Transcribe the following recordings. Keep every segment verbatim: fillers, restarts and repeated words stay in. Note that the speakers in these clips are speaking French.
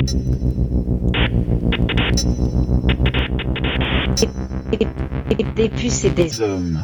Des puces et des hommes.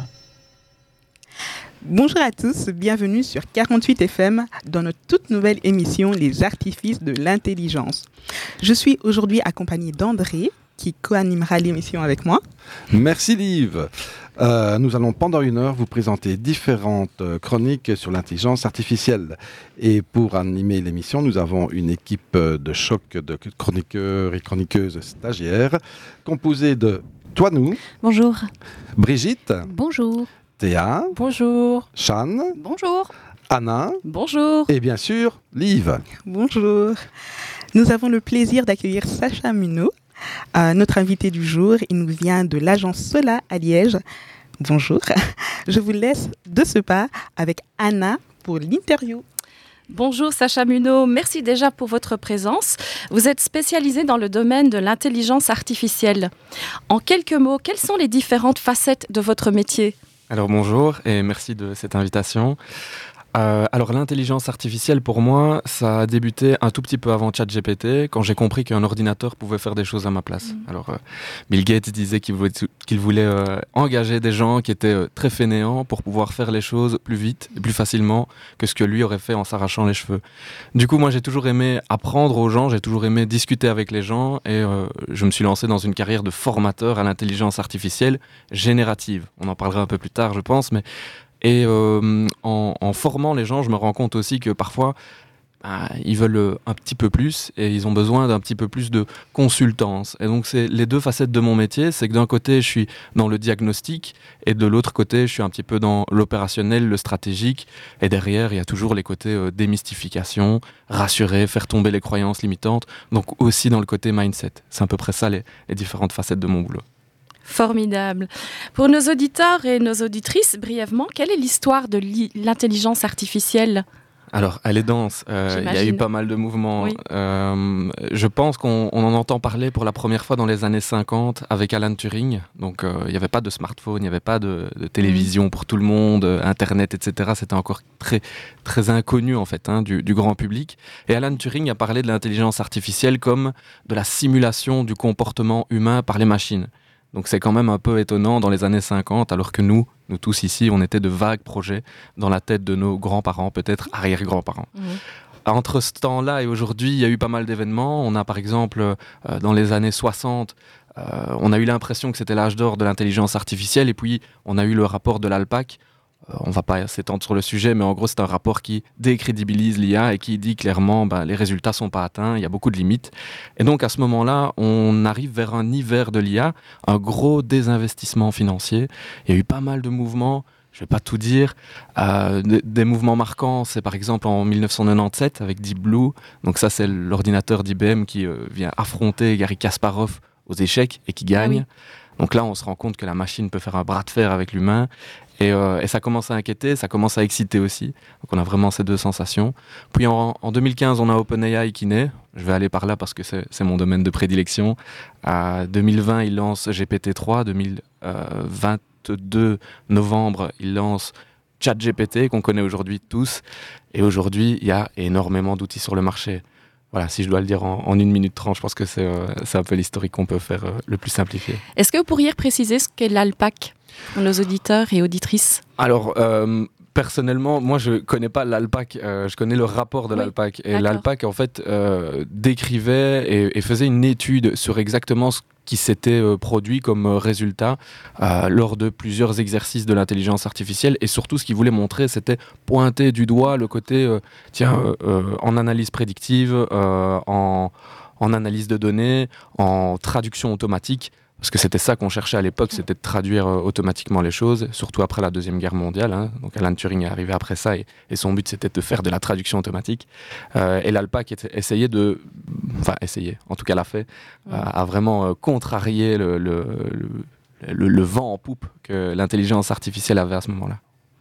Bonjour à tous, bienvenue sur quarante-huit F M dans notre toute nouvelle émission Les artifices de l'intelligence. Je suis aujourd'hui accompagnée d'André qui co-animera l'émission avec moi. Merci Liv. Euh, nous allons pendant une heure vous présenter différentes chroniques sur l'intelligence artificielle. Et pour animer l'émission, nous avons une équipe de choc de chroniqueurs et chroniqueuses stagiaires composée de Toinou. Bonjour. Brigitte. Bonjour. Théa. Bonjour. Chane. Bonjour. Anna. Bonjour. Et bien sûr, Liv. Bonjour. Nous avons le plaisir d'accueillir Sacha Munot, euh, notre invité du jour. Il nous vient de l'agence Sola à Liège. Bonjour. Je vous laisse de ce pas avec Anna pour l'interview. Bonjour Sacha Munot, merci déjà pour votre présence. Vous êtes spécialisée dans le domaine de l'intelligence artificielle. En quelques mots, quelles sont les différentes facettes de votre métier ? Alors bonjour et merci de cette invitation. Euh, alors l'intelligence artificielle pour moi, ça a débuté un tout petit peu avant ChatGPT, quand j'ai compris qu'un ordinateur pouvait faire des choses à ma place. Mmh. Alors euh, Bill Gates disait qu'il voulait, qu'il voulait euh, engager des gens qui étaient euh, très fainéants pour pouvoir faire les choses plus vite et plus facilement que ce que lui aurait fait en s'arrachant les cheveux. Du coup moi j'ai toujours aimé apprendre aux gens, j'ai toujours aimé discuter avec les gens et euh, je me suis lancé dans une carrière de formateur à l'intelligence artificielle générative. On en parlera un peu plus tard je pense, mais Et euh, en, en formant les gens, je me rends compte aussi que parfois, bah, ils veulent un petit peu plus et ils ont besoin d'un petit peu plus de consultance. Et donc, c'est les deux facettes de mon métier. C'est que d'un côté, je suis dans le diagnostic et de l'autre côté, je suis un petit peu dans l'opérationnel, le stratégique. Et derrière, il y a toujours les côtés euh, démystification, rassurer, faire tomber les croyances limitantes. Donc aussi dans le côté mindset. C'est à peu près ça les, les différentes facettes de mon boulot. Formidable. Pour nos auditeurs et nos auditrices, brièvement, quelle est l'histoire de l'intelligence artificielle ? Alors, elle est dense. Euh, il y a eu pas mal de mouvements. Oui. Euh, je pense qu'on on en entend parler pour la première fois dans les années cinquante avec Alan Turing. Donc, euh, il n'y avait pas de smartphone, il n'y avait pas de, de télévision pour tout le monde, Internet, et cetera. C'était encore très, très inconnu, en fait, hein, du, du grand public. Et Alan Turing a parlé de l'intelligence artificielle comme de la simulation du comportement humain par les machines. Donc c'est quand même un peu étonnant dans les années cinquante, alors que nous, nous tous ici, on était de vagues projets dans la tête de nos grands-parents, peut-être arrière-grands-parents. Mmh. Entre ce temps-là et aujourd'hui, il y a eu pas mal d'événements. On a par exemple, euh, dans les années soixante, euh, on a eu l'impression que c'était l'âge d'or de l'intelligence artificielle, et puis on a eu le rapport de l'ALPAC. Euh, on ne va pas s'étendre sur le sujet, mais en gros, c'est un rapport qui décrédibilise l'I A et qui dit clairement ben, les résultats ne sont pas atteints, il y a beaucoup de limites. Et donc, à ce moment-là, on arrive vers un hiver de l'I A, un gros désinvestissement financier. Il y a eu pas mal de mouvements, je ne vais pas tout dire. Euh, des, des mouvements marquants, c'est par exemple en dix-neuf cent quatre-vingt-dix-sept avec Deep Blue. Donc ça, c'est l'ordinateur d'I B M qui euh, vient affronter Garry Kasparov aux échecs et qui gagne. Ah oui. Donc là, on se rend compte que la machine peut faire un bras de fer avec l'humain. Et, euh, et ça commence à inquiéter, ça commence à exciter aussi. Donc on a vraiment ces deux sensations. Puis en, en deux mille quinze, on a OpenAI qui naît. Je vais aller par là parce que c'est, c'est mon domaine de prédilection. En deux mille vingt, il lance G P T trois. deux mille vingt-deux novembre, il lance ChatGPT qu'on connaît aujourd'hui tous. Et aujourd'hui, il y a énormément d'outils sur le marché. Voilà, si je dois le dire en, en une minute trente, je pense que c'est, euh, c'est un peu l'historique qu'on peut faire euh, le plus simplifié. Est-ce que vous pourriez préciser ce qu'est l'ALPAC pour nos auditeurs et auditrices ? Alors, euh, personnellement, moi, je ne connais pas l'ALPAC. Euh, je connais le rapport de oui, l'ALPAC. Et d'accord. L'ALPAC, en fait, euh, décrivait et, et faisait une étude sur exactement ce qui s'était euh, produit comme euh, résultat euh, lors de plusieurs exercices de l'intelligence artificielle. Et surtout, ce qu'il voulait montrer, c'était pointer du doigt le côté, euh, tiens, euh, euh, en analyse prédictive, euh, en, en analyse de données, en traduction automatique. Parce que c'était ça qu'on cherchait à l'époque, c'était de traduire euh, automatiquement les choses, surtout après la Deuxième Guerre mondiale. Hein. Donc Alan Turing est arrivé après ça et, et son but c'était de faire de la traduction automatique. Euh, et l'ALPAC essayait de... Enfin, essayait, en tout cas l'a fait, euh, a vraiment euh, contrarié le, le, le, le, le vent en poupe que l'intelligence artificielle avait à ce moment-là.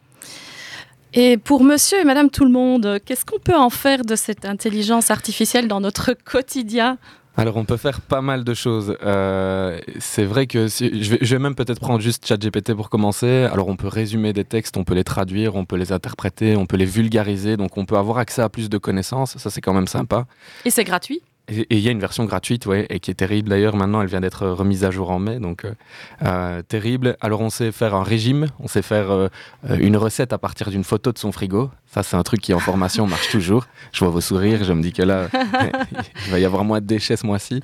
Et pour monsieur et madame tout le monde, qu'est-ce qu'on peut en faire de cette intelligence artificielle dans notre quotidien ? Alors, on peut faire pas mal de choses. Euh, c'est vrai que si, je, vais, je vais même peut-être prendre juste ChatGPT pour commencer. Alors, on peut résumer des textes, on peut les traduire, on peut les interpréter, on peut les vulgariser. Donc, on peut avoir accès à plus de connaissances. Ça, c'est quand même sympa. Et c'est gratuit ? Et il y a une version gratuite, ouais, et qui est terrible d'ailleurs. Maintenant, elle vient d'être remise à jour en mai, donc euh, euh, terrible. Alors, on sait faire un régime, on sait faire euh, une recette à partir d'une photo de son frigo. Ça, c'est un truc qui, en formation, marche toujours. Je vois vos sourires, je me dis que là, il va y avoir moins de déchets ce mois-ci.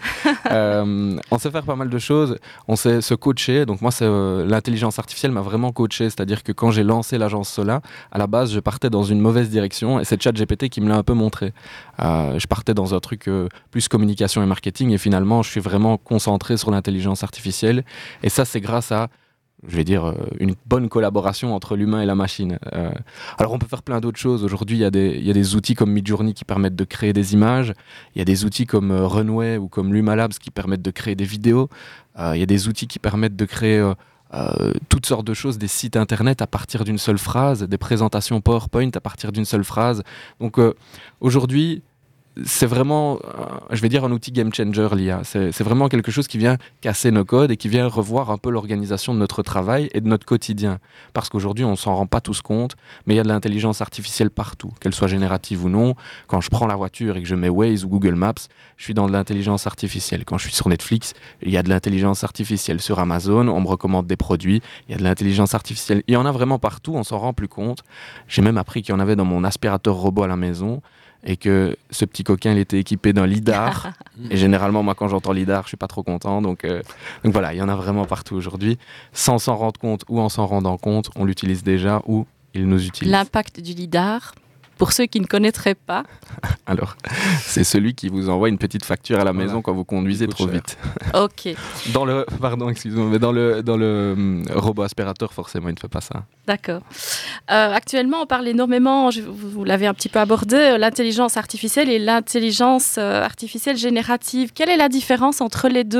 Euh, on sait faire pas mal de choses. On sait se coacher. Donc moi, c'est, euh, l'intelligence artificielle m'a vraiment coaché. C'est-à-dire que quand j'ai lancé l'agence Sola, à la base, je partais dans une mauvaise direction, et c'est ChatGPT qui me l'a un peu montré. Euh, je partais dans un truc euh, plus communication et marketing, et finalement, je suis vraiment concentré sur l'intelligence artificielle. Et ça, c'est grâce à, je vais dire, une bonne collaboration entre l'humain et la machine. Euh, alors, on peut faire plein d'autres choses. Aujourd'hui, il y a des, il y a des outils comme Midjourney qui permettent de créer des images. Il y a des outils comme euh, Runway ou comme Luma Labs qui permettent de créer des vidéos. Euh, il y a des outils qui permettent de créer euh, euh, toutes sortes de choses, des sites internet à partir d'une seule phrase, des présentations PowerPoint à partir d'une seule phrase. Donc, euh, aujourd'hui, c'est vraiment, euh, je vais dire, un outil game changer, l'I A. C'est, c'est vraiment quelque chose qui vient casser nos codes et qui vient revoir un peu l'organisation de notre travail et de notre quotidien. Parce qu'aujourd'hui, on ne s'en rend pas tous compte, mais il y a de l'intelligence artificielle partout, qu'elle soit générative ou non. Quand je prends la voiture et que je mets Waze ou Google Maps, je suis dans de l'intelligence artificielle. Quand je suis sur Netflix, il y a de l'intelligence artificielle. Sur Amazon, on me recommande des produits, il y a de l'intelligence artificielle. Il y en a vraiment partout, on ne s'en rend plus compte. J'ai même appris qu'il y en avait dans mon aspirateur robot à la maison, et que ce petit coquin, il était équipé d'un lidar. Et généralement, moi, quand j'entends lidar, je suis pas trop content. Donc, euh, donc voilà, il y en a vraiment partout aujourd'hui. Sans s'en rendre compte ou en s'en rendant compte, on l'utilise déjà ou il nous utilise. L'impact du lidar, pour ceux qui ne connaîtraient pas. Alors, c'est celui qui vous envoie une petite facture à la maison voilà. quand vous conduisez trop cher. vite. Ok. Dans le, pardon, excusez-moi, mais dans le, dans le hum, robot aspirateur, forcément, il ne fait pas ça. D'accord. Euh, actuellement, on parle énormément, je, vous l'avez un petit peu abordé, l'intelligence artificielle et l'intelligence euh, artificielle générative. Quelle est la différence entre les deux ?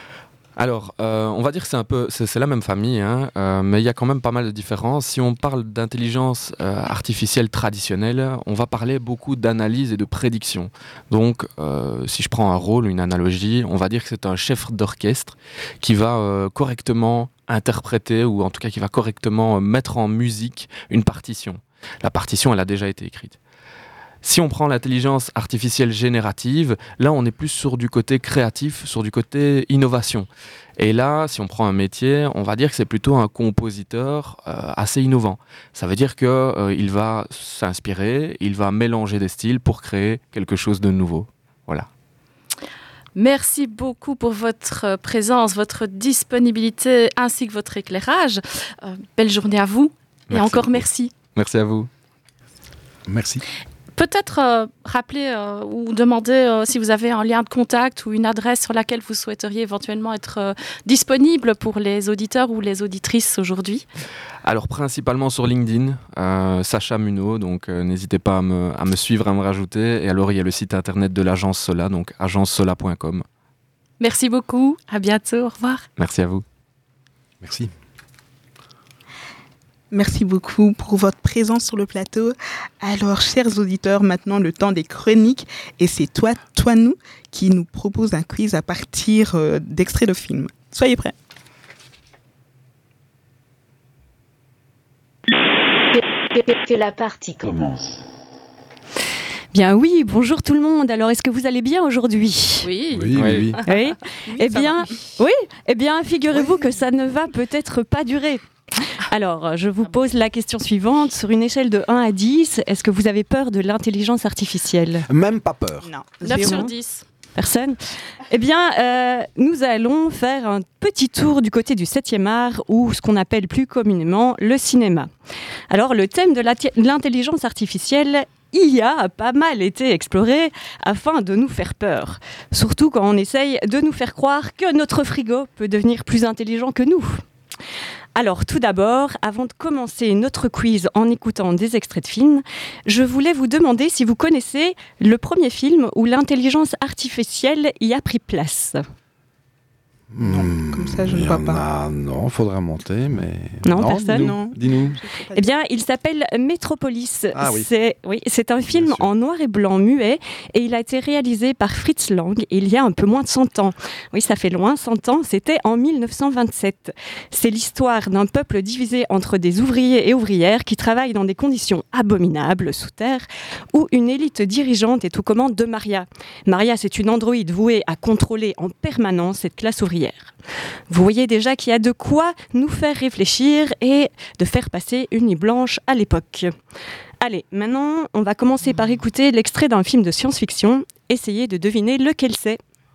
Alors, euh, on va dire que c'est un peu, c'est, c'est la même famille, hein, euh, mais il y a quand même pas mal de différences. Si on parle d'intelligence euh, artificielle traditionnelle, on va parler beaucoup d'analyse et de prédiction. Donc, euh, si je prends un rôle, une analogie, on va dire que c'est un chef d'orchestre qui va euh, correctement interpréter, ou en tout cas qui va correctement mettre en musique une partition. La partition, elle a déjà été écrite. Si on prend l'intelligence artificielle générative, là on est plus sur du côté créatif, sur du côté innovation. Et là, si on prend un métier, on va dire que c'est plutôt un compositeur euh, assez innovant. Ça veut dire qu'il euh, va s'inspirer, il va mélanger des styles pour créer quelque chose de nouveau. Voilà. Merci beaucoup pour votre présence, votre disponibilité ainsi que votre éclairage. Euh, belle journée à vous et merci encore beaucoup. merci. Merci à vous. Merci. Peut-être euh, rappeler euh, ou demander euh, si vous avez un lien de contact ou une adresse sur laquelle vous souhaiteriez éventuellement être euh, disponible pour les auditeurs ou les auditrices aujourd'hui. Alors principalement sur LinkedIn, euh, Sacha Munot, donc euh, n'hésitez pas à me, à me suivre, à me rajouter. Et alors il y a le site internet de l'agence Sola, donc agence sola point com. Merci beaucoup, à bientôt, au revoir. Merci à vous. Merci. Merci beaucoup pour votre présence sur le plateau. Alors, chers auditeurs, maintenant le temps des chroniques. Et c'est toi, toi, nous, qui nous propose un quiz à partir euh, d'extraits de films. Soyez prêts. Que, que, que la partie commence. Bien oui, bonjour tout le monde. Alors, est-ce que vous allez bien aujourd'hui ? Oui. Oui, oui, oui. oui. oui eh bien, oui. Eh bien, figurez-vous oui. que ça ne va peut-être pas durer. Alors, je vous pose la question suivante. Sur une échelle de un à dix, est-ce que vous avez peur de l'intelligence artificielle ? Même pas peur. Non. neuf sur dix. Personne ? Eh bien, euh, nous allons faire un petit tour du côté du septième art, ou ce qu'on appelle plus communément le cinéma. Alors, le thème de l'intelligence artificielle I A a pas mal été exploré afin de nous faire peur. Surtout quand on essaye de nous faire croire que notre frigo peut devenir plus intelligent que nous. Alors, tout d'abord, avant de commencer notre quiz en écoutant des extraits de films, je voulais vous demander si vous connaissez le premier film où l'intelligence artificielle y a pris place. Non, Hmm, comme ça, je ne il y vois en pas. a- Non, il faudrait monter, mais... Non, personne, dis-nous, non. Dis-nous. Eh bien, il s'appelle Métropolis. Ah oui. C'est, oui, c'est un film Bien sûr. en noir et blanc muet et il a été réalisé par Fritz Lang il y a un peu moins de cent ans. Oui, ça fait loin, cent ans, c'était en mille neuf cent vingt-sept. C'est l'histoire d'un peuple divisé entre des ouvriers et ouvrières qui travaillent dans des conditions abominables sous terre où une élite dirigeante est aux commandes de Maria. Maria, c'est une androïde vouée à contrôler en permanence cette classe ouvrière. Vous voyez déjà qu'il y a de quoi nous faire réfléchir et de faire passer une nuit blanche à l'époque. Allez, maintenant, on va commencer par écouter l'extrait d'un film de science-fiction. Essayez de deviner lequel c'est.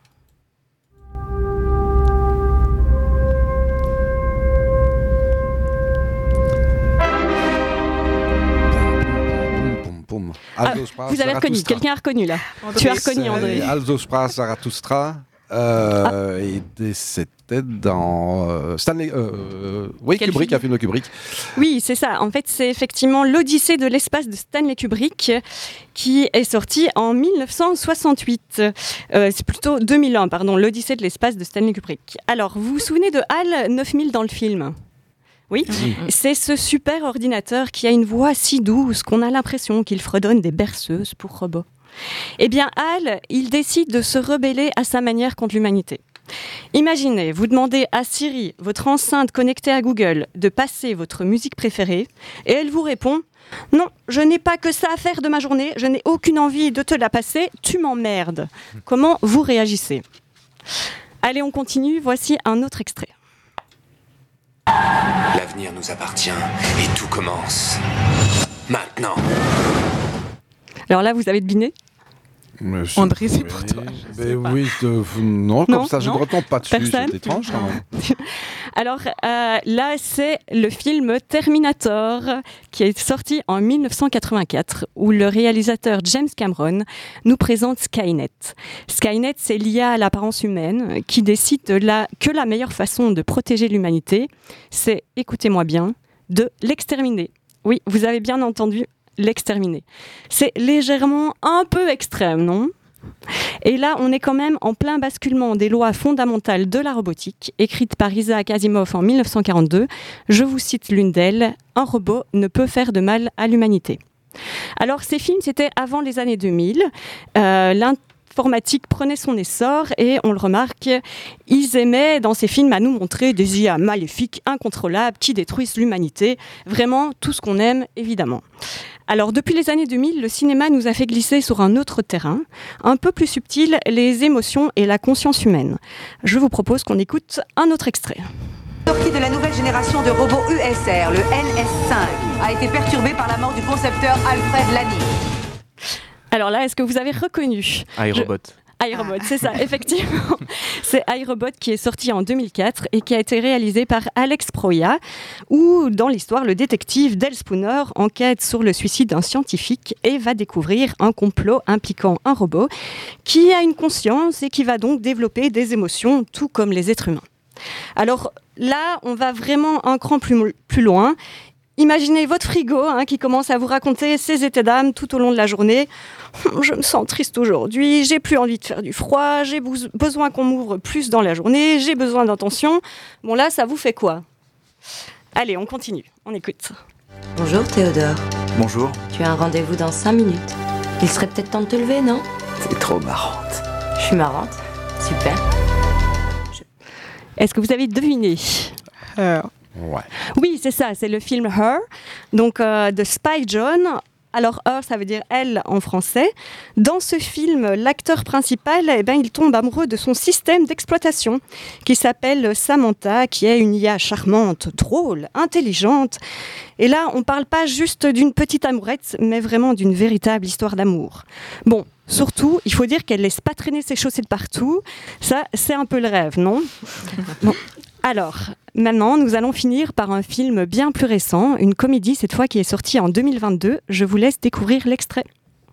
Poum, poum. Ah, Also sprach vous avez reconnu, Zarathustra. quelqu'un a reconnu là. Tu as reconnu, André. C'est Also sprach Zarathustra. Euh, et c'était dans euh, Stanley. Euh, oui, Quel Kubrick, film un film de Kubrick. Oui, c'est ça. En fait, c'est effectivement l'Odyssée de l'espace de Stanley Kubrick qui est sorti en mille neuf cent soixante-huit. Euh, c'est plutôt deux mille un, pardon, l'Odyssée de l'espace de Stanley Kubrick. Alors, vous vous souvenez de HAL neuf mille dans le film ? Oui, c'est ce super ordinateur qui a une voix si douce qu'on a l'impression qu'il fredonne des berceuses pour robots. Eh bien, HAL, il décide de se rebeller à sa manière contre l'humanité. Imaginez, vous demandez à Siri, votre enceinte connectée à Google, de passer votre musique préférée, et elle vous répond « Non, je n'ai pas que ça à faire de ma journée, je n'ai aucune envie de te la passer, tu m'emmerdes. » Comment vous réagissez ? Allez, on continue, voici un autre extrait. L'avenir nous appartient et tout commence maintenant. Alors là, vous avez deviné ? Mais je- André, c'est oui, pour toi. Je mais sais pas. oui, je- non, Non, comme ça, je non. ne retombe pas dessus. Personne C'est étrange quand même. Alors euh, là, c'est le film Terminator qui est sorti en mille neuf cent quatre-vingt-quatre où le réalisateur James Cameron nous présente Skynet. Skynet, c'est l'I A à l'apparence humaine qui décide de la, que la meilleure façon de protéger l'humanité, c'est, écoutez-moi bien, de l'exterminer. Oui, vous avez bien entendu, l'exterminer. C'est légèrement un peu extrême, non ? Et là, on est quand même en plein basculement des lois fondamentales de la robotique, écrites par Isaac Asimov en mille neuf cent quarante-deux. Je vous cite l'une d'elles, « Un robot ne peut faire de mal à l'humanité ». Alors, ces films, c'était avant les années deux mille. Euh, L'informatique prenait son essor et, on le remarque, ils aimaient, dans ces films, à nous montrer des I A maléfiques, incontrôlables, qui détruisent l'humanité. Vraiment, tout ce qu'on aime, évidemment. Alors, depuis les années deux mille, le cinéma nous a fait glisser sur un autre terrain, un peu plus subtil, les émotions et la conscience humaine. Je vous propose qu'on écoute un autre extrait. Sortie de la nouvelle génération de robots U S R, le N S cinq, a été perturbée par la mort du concepteur Alfred Lani. Alors là, est-ce que vous avez reconnu iRobot. iRobot, c'est ça, effectivement. C'est iRobot qui est sorti en deux mille quatre et qui a été réalisé par Alex Proya, où, dans l'histoire, le détective Dale Spooner enquête sur le suicide d'un scientifique et va découvrir un complot impliquant un robot qui a une conscience et qui va donc développer des émotions, tout comme les êtres humains. Alors là, on va vraiment un cran plus, plus loin. Imaginez votre frigo hein, qui commence à vous raconter ses états d'âme tout au long de la journée. Je me sens triste aujourd'hui, j'ai plus envie de faire du froid, j'ai besoin qu'on m'ouvre plus dans la journée, j'ai besoin d'attention. Bon là, ça vous fait quoi ? Allez, on continue, on écoute. Bonjour Théodore. Bonjour. Tu as un rendez-vous dans cinq minutes. Il serait peut-être temps de te lever, non ? T'es trop marrante. Je suis marrante. Super. Je... Est-ce que vous avez deviné ? euh... Ouais. Oui, c'est ça, c'est le film Her, donc euh, de Spike Jonze. Alors Her, ça veut dire elle en français. Dans ce film, l'acteur principal, eh ben, il tombe amoureux de son système d'exploitation qui s'appelle Samantha, qui est une I A charmante, drôle, intelligente. Et là, on ne parle pas juste d'une petite amourette, mais vraiment d'une véritable histoire d'amour. Bon, surtout, il faut dire qu'elle laisse pas traîner ses chaussettes partout. Ça, c'est un peu le rêve, non ? Bon. Alors, maintenant, nous allons finir par un film bien plus récent, une comédie cette fois qui est sortie en deux mille vingt-deux. Je vous laisse découvrir l'extrait.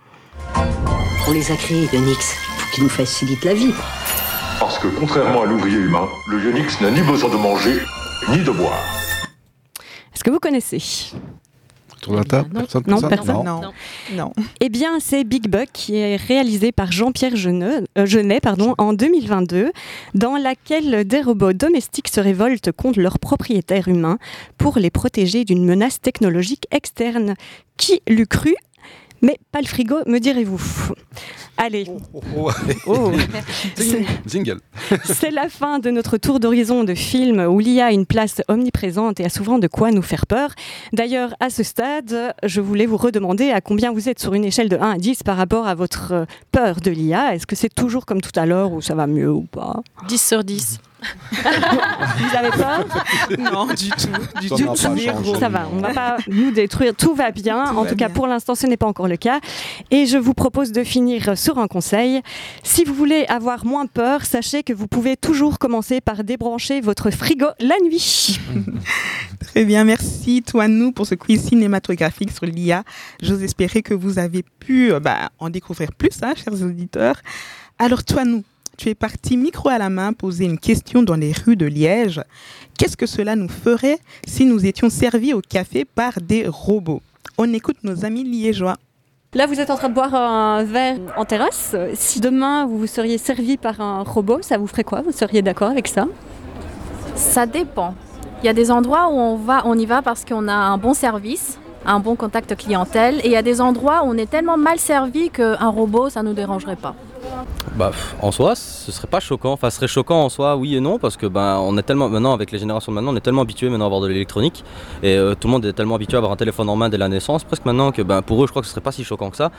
On les a créés, Ionix, pour qu'ils nous facilitent la vie. Parce que contrairement à l'ouvrier humain, le Ionix n'a ni besoin de manger, ni de boire. Est-ce que vous connaissez ? Sur la table, personne Non, ça personne. Non. Non. Eh bien, c'est Big Buck qui est réalisé par Jean-Pierre Jeunet, euh, Jeunet pardon, en deux mille vingt-deux, dans laquelle des robots domestiques se révoltent contre leurs propriétaires humains pour les protéger d'une menace technologique externe. Qui l'eût cru ? Mais pas le frigo, me direz-vous. Allez. Oh, oh, oh. Oh. C'est... Jingle. C'est la fin de notre tour d'horizon de films où l'I A a une place omniprésente et a souvent de quoi nous faire peur. D'ailleurs, à ce stade, je voulais vous redemander à combien vous êtes sur une échelle de un à dix par rapport à votre peur de l'I A. Est-ce que c'est toujours comme tout à l'heure ou ça va mieux ou pas ? dix sur dix. Vous avez peur ? Non, du tout. Du Ça tout. n'a pas changé. Ça va, on ne va pas nous détruire, tout va bien. Tout en va tout cas, bien. Pour l'instant, ce n'est pas encore le cas. Et je vous propose de finir sur un conseil. Si vous voulez avoir moins peur, sachez que vous pouvez toujours commencer par débrancher votre frigo la nuit. Très bien, merci Toinou pour ce quiz cinématographique sur l'I A. J'ose espérer que vous avez pu bah, en découvrir plus, hein, chers auditeurs. Alors Toinou, tu es parti micro à la main poser une question dans les rues de Liège. Qu'est-ce que cela nous ferait si nous étions servis au café par des robots ? On écoute nos amis liégeois. Là, vous êtes en train de boire un verre en terrasse. Si demain, vous seriez servi par un robot, ça vous ferait quoi ? Vous seriez d'accord avec ça ? Ça dépend. Il y a des endroits où on, va, on y va parce qu'on a un bon service, un bon contact clientèle. Et il y a des endroits où on est tellement mal servi qu'un robot, ça ne nous dérangerait pas. Bah, en soi, ce serait pas choquant. Enfin, ce serait choquant en soi, oui et non, parce que ben, on est tellement maintenant avec les générations de maintenant, on est tellement habitué maintenant à avoir de l'électronique et euh, tout le monde est tellement habitué à avoir un téléphone en main dès la naissance, presque maintenant que ben, pour eux, je crois que ce serait pas si choquant que ça.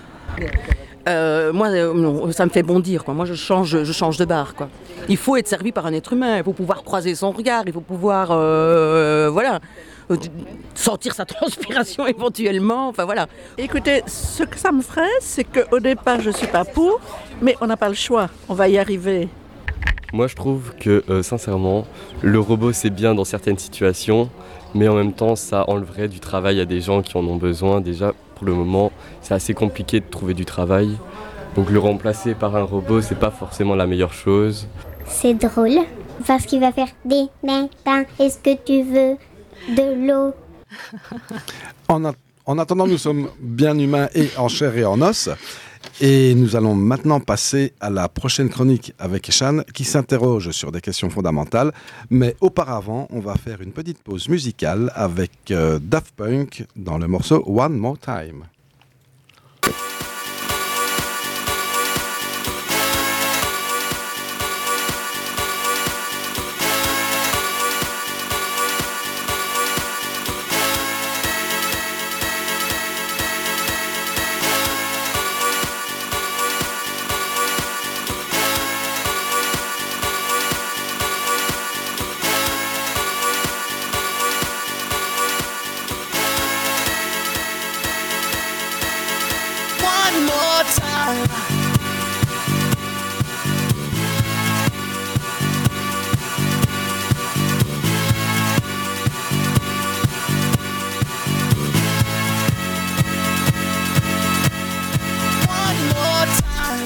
Euh, moi, euh, ça me fait bondir, quoi. Moi, je change, je change de bar, quoi. Il faut être servi par un être humain. Il faut pouvoir croiser son regard. Il faut pouvoir, euh, voilà. sentir sa transpiration éventuellement, enfin voilà. Écoutez, ce que ça me ferait, c'est qu'au départ je suis pas pour, mais on n'a pas le choix, on va y arriver. Moi je trouve que euh, sincèrement, le robot c'est bien dans certaines situations, mais en même temps ça enlèverait du travail à des gens qui en ont besoin. Déjà pour le moment, c'est assez compliqué de trouver du travail, donc le remplacer par un robot c'est pas forcément la meilleure chose. C'est drôle, parce qu'il va faire des nains, est-ce que tu veux de l'eau. En, a- en attendant, nous sommes bien humains et en chair et en os. Et nous allons maintenant passer à la prochaine chronique avec Shan qui s'interroge sur des questions fondamentales. Mais auparavant, on va faire une petite pause musicale avec euh, Daft Punk dans le morceau One More Time. One more time. One more time.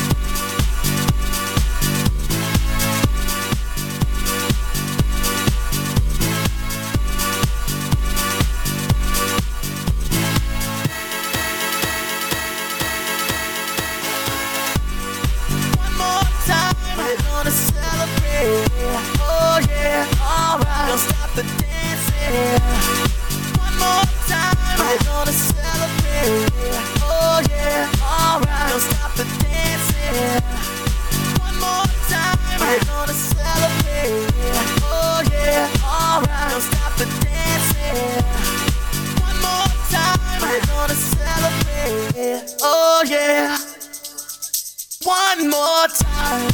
One more time, we're gonna celebrate. Oh yeah, alright, don't stop the dancing. One more time, we're gonna celebrate. Oh yeah, alright, don't stop the dancing. One more time, we're gonna celebrate. Oh yeah, alright, don't stop the dancing. One more time, we're gonna celebrate. Oh yeah. One more time.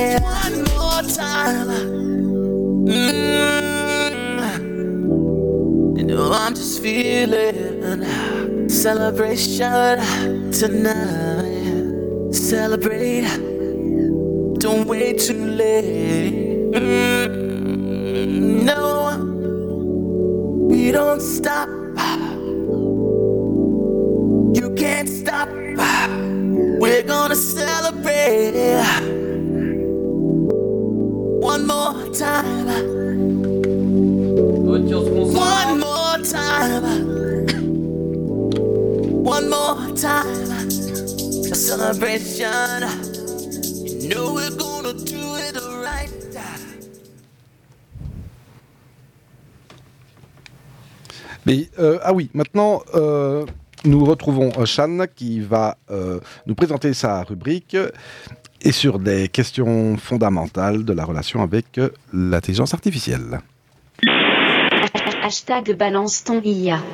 yeah. One more time. Mm. You know I'm just feeling celebration tonight. Celebrate. Don't wait too late. Mm. No, we don't stop. You can't stop. We're gonna celebrate one more time. One more time. One more time. A celebration. You know we're gonna do it right. Mais euh, ah oui, maintenant. Euh... Nous retrouvons Shan qui va euh, nous présenter sa rubrique et sur des questions fondamentales de la relation avec euh, l'intelligence artificielle. Hashtag balance ton I A.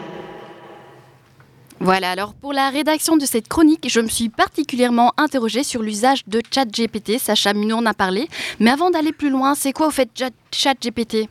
Voilà, alors pour la rédaction de cette chronique, je me suis particulièrement interrogée sur l'usage de ChatGPT. Sacha Munot en a parlé. Mais avant d'aller plus loin, c'est quoi au fait ChatGPT ?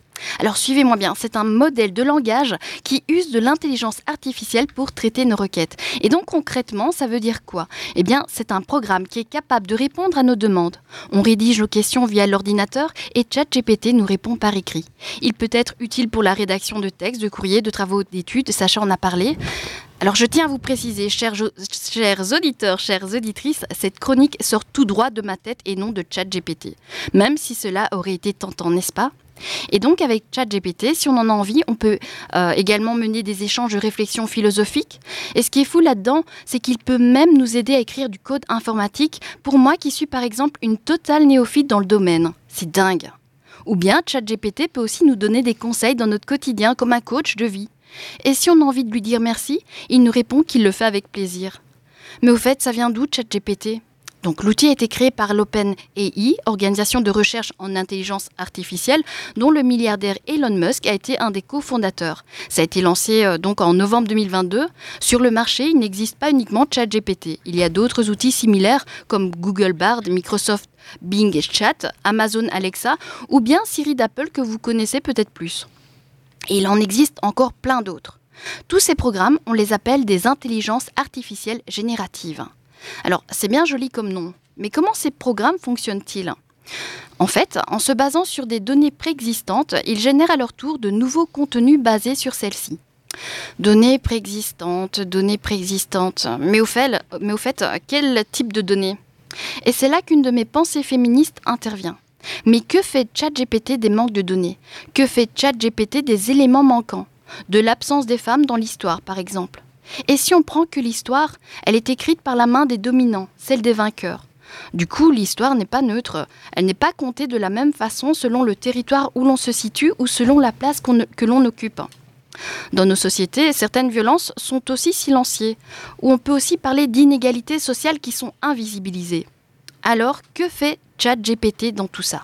Alors suivez-moi bien, c'est un modèle de langage qui use de l'intelligence artificielle pour traiter nos requêtes. Et donc concrètement, ça veut dire quoi ? Eh bien, c'est un programme qui est capable de répondre à nos demandes. On rédige nos questions via l'ordinateur et ChatGPT nous répond par écrit. Il peut être utile pour la rédaction de textes, de courriers, de travaux d'études, Sacha en a parlé. Alors je tiens à vous préciser, chers, chers auditeurs, chères auditrices, cette chronique sort tout droit de ma tête et non de ChatGPT. Même si cela aurait été tentant, n'est-ce pas ? Et donc avec ChatGPT, si on en a envie, on peut euh, également mener des échanges de réflexion philosophique. Et ce qui est fou là-dedans, c'est qu'il peut même nous aider à écrire du code informatique. Pour moi qui suis par exemple une totale néophyte dans le domaine. C'est dingue. Ou bien ChatGPT peut aussi nous donner des conseils dans notre quotidien comme un coach de vie. Et si on a envie de lui dire merci, il nous répond qu'il le fait avec plaisir. Mais au fait, ça vient d'où ChatGPT ? Donc, l'outil a été créé par l'OpenAI, organisation de recherche en intelligence artificielle, dont le milliardaire Elon Musk a été un des cofondateurs. Ça a été lancé euh, donc en novembre deux mille vingt-deux. Sur le marché, il n'existe pas uniquement ChatGPT. Il y a d'autres outils similaires comme Google Bard, Microsoft Bing Chat, Amazon Alexa ou bien Siri d'Apple que vous connaissez peut-être plus. Et il en existe encore plein d'autres. Tous ces programmes, on les appelle des intelligences artificielles génératives. Alors, c'est bien joli comme nom, mais comment ces programmes fonctionnent-ils ? En fait, en se basant sur des données préexistantes, ils génèrent à leur tour de nouveaux contenus basés sur celles-ci. Données préexistantes, données préexistantes, mais au fait, mais au fait, quel type de données ? Et c'est là qu'une de mes pensées féministes intervient. Mais que fait ChatGPT des manques de données ? Que fait ChatGPT des éléments manquants ? De l'absence des femmes dans l'histoire, par exemple ? Et si on prend que l'histoire, elle est écrite par la main des dominants, celle des vainqueurs. Du coup, l'histoire n'est pas neutre. Elle n'est pas comptée de la même façon selon le territoire où l'on se situe ou selon la place qu'on, que l'on occupe. Dans nos sociétés, certaines violences sont aussi silenciées, ou on peut aussi parler d'inégalités sociales qui sont invisibilisées. Alors, que fait ChatGPT dans tout ça ?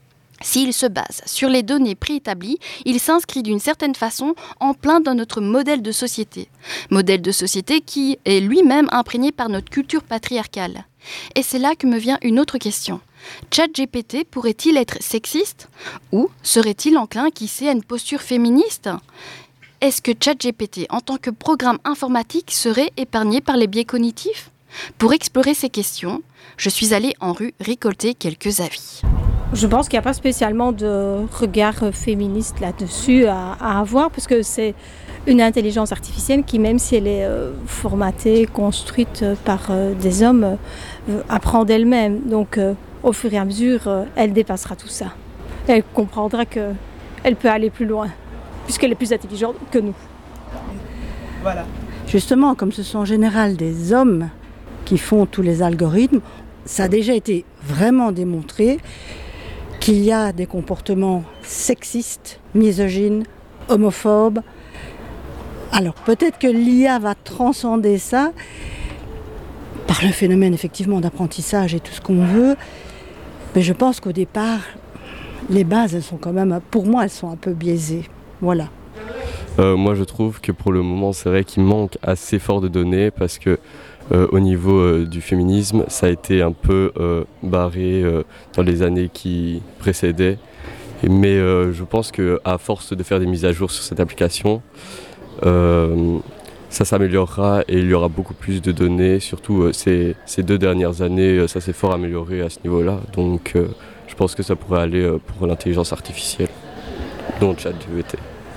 S'il se base sur les données préétablies, il s'inscrit d'une certaine façon en plein dans notre modèle de société. Modèle de société qui est lui-même imprégné par notre culture patriarcale. Et c'est là que me vient une autre question. ChatGPT pourrait-il être sexiste ? Ou serait-il enclin, qui sait, à une posture féministe ? Est-ce que ChatGPT, en tant que programme informatique, serait épargné par les biais cognitifs ? Pour explorer ces questions, je suis allée en rue récolter quelques avis. Je pense qu'il n'y a pas spécialement de regard féministe là-dessus à, à avoir, parce que c'est une intelligence artificielle qui, même si elle est euh, formatée, construite par euh, des hommes, euh, apprend d'elle-même. Donc, euh, au fur et à mesure, euh, elle dépassera tout ça. Elle comprendra qu'elle peut aller plus loin, puisqu'elle est plus intelligente que nous. Voilà. Justement, comme ce sont en général des hommes qui font tous les algorithmes, ça a déjà été vraiment démontré qu'il y a des comportements sexistes, misogynes, homophobes. Alors peut-être que l'I A va transcender ça par le phénomène effectivement d'apprentissage et tout ce qu'on veut, mais je pense qu'au départ, les bases, elles sont quand même, pour moi, elles sont un peu biaisées. Voilà. Euh, moi je trouve que pour le moment c'est vrai qu'il manque assez fort de données parce que Euh, au niveau euh, du féminisme, ça a été un peu euh, barré euh, dans les années qui précédaient. Mais euh, je pense qu'à force de faire des mises à jour sur cette application, euh, ça s'améliorera et il y aura beaucoup plus de données. Surtout euh, ces, ces deux dernières années, euh, ça s'est fort amélioré à ce niveau-là. Donc euh, je pense que ça pourrait aller euh, pour l'intelligence artificielle, dont ChatGPT.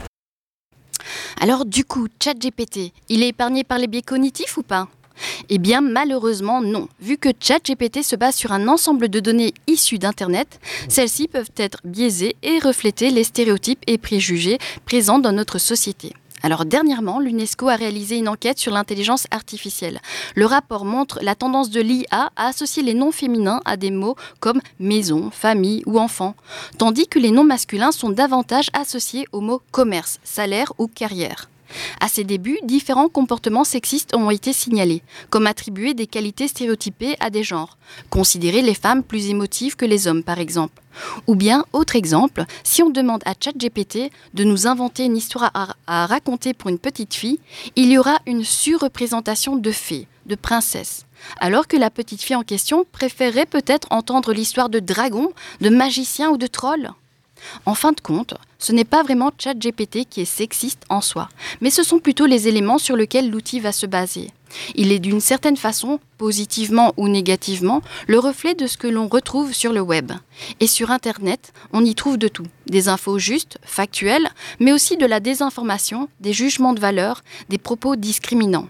Alors du coup, ChatGPT, il est épargné par les biais cognitifs ou pas ? Eh bien malheureusement non. Vu que ChatGPT se base sur un ensemble de données issues d'Internet, celles-ci peuvent être biaisées et refléter les stéréotypes et préjugés présents dans notre société. Alors dernièrement, l'UNESCO a réalisé une enquête sur l'intelligence artificielle. Le rapport montre la tendance de l'I A à associer les noms féminins à des mots comme maison, famille ou enfant, tandis que les noms masculins sont davantage associés aux mots commerce, salaire ou carrière. À ses débuts, différents comportements sexistes ont été signalés, comme attribuer des qualités stéréotypées à des genres, considérer les femmes plus émotives que les hommes par exemple. Ou bien, autre exemple, si on demande à ChatGPT de nous inventer une histoire à, à raconter pour une petite fille, il y aura une surreprésentation de fées, de princesses, alors que la petite fille en question préférerait peut-être entendre l'histoire de dragons, de magiciens ou de trolls. En fin de compte, ce n'est pas vraiment ChatGPT qui est sexiste en soi, mais ce sont plutôt les éléments sur lesquels l'outil va se baser. Il est d'une certaine façon, positivement ou négativement, le reflet de ce que l'on retrouve sur le web. Et sur Internet, on y trouve de tout. Des infos justes, factuelles, mais aussi de la désinformation, des jugements de valeur, des propos discriminants.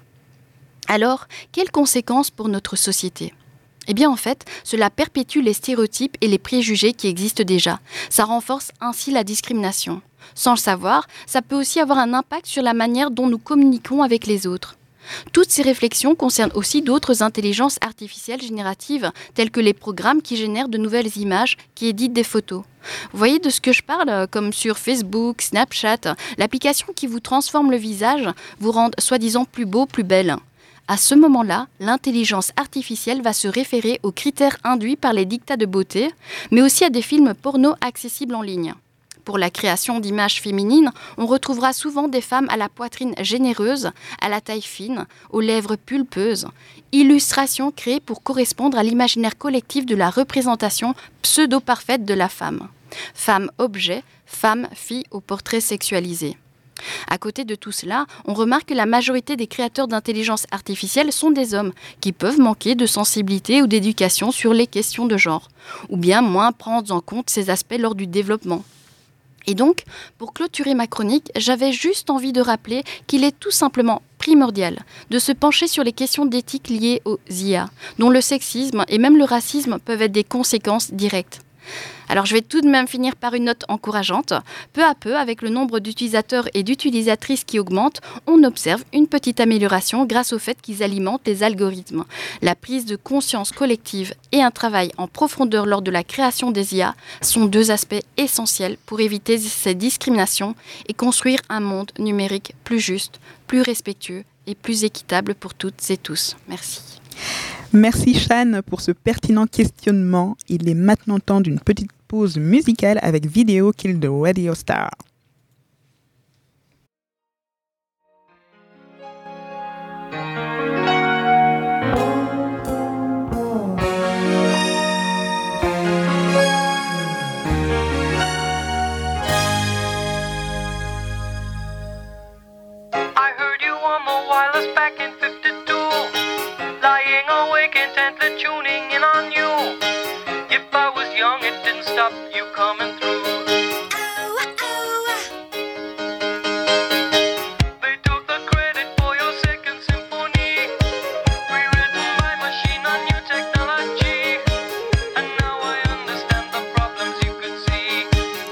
Alors, quelles conséquences pour notre société ? Eh bien en fait, cela perpétue les stéréotypes et les préjugés qui existent déjà. Ça renforce ainsi la discrimination. Sans le savoir, ça peut aussi avoir un impact sur la manière dont nous communiquons avec les autres. Toutes ces réflexions concernent aussi d'autres intelligences artificielles génératives, telles que les programmes qui génèrent de nouvelles images, qui éditent des photos. Vous voyez de ce que je parle, comme sur Facebook, Snapchat, l'application qui vous transforme le visage, vous rend soi-disant plus beau, plus belle. À ce moment-là, l'intelligence artificielle va se référer aux critères induits par les dictats de beauté, mais aussi à des films porno accessibles en ligne. Pour la création d'images féminines, on retrouvera souvent des femmes à la poitrine généreuse, à la taille fine, aux lèvres pulpeuses. Illustrations créées pour correspondre à l'imaginaire collectif de la représentation pseudo-parfaite de la femme. Femme objet, femme fille au portrait sexualisé. À côté de tout cela, on remarque que la majorité des créateurs d'intelligence artificielle sont des hommes qui peuvent manquer de sensibilité ou d'éducation sur les questions de genre, ou bien moins prendre en compte ces aspects lors du développement. Et donc, pour clôturer ma chronique, j'avais juste envie de rappeler qu'il est tout simplement primordial de se pencher sur les questions d'éthique liées aux I A, dont le sexisme et même le racisme peuvent être des conséquences directes. Alors je vais tout de même finir par une note encourageante. Peu à peu, avec le nombre d'utilisateurs et d'utilisatrices qui augmente, on observe une petite amélioration grâce au fait qu'ils alimentent les algorithmes. La prise de conscience collective et un travail en profondeur lors de la création des I A sont deux aspects essentiels pour éviter ces discriminations et construire un monde numérique plus juste, plus respectueux et plus équitable pour toutes et tous. Merci. Merci Shan pour ce pertinent questionnement. Il est maintenant temps d'une petite pause musicale avec Video Kill the Radio Star. I heard you on the wireless back in fifty-two, lying awake intently tuning in on you. If I was young, it didn't stop you coming through. They took the credit for your second symphony, rewritten by machine on new technology. And now I understand the problems you could see.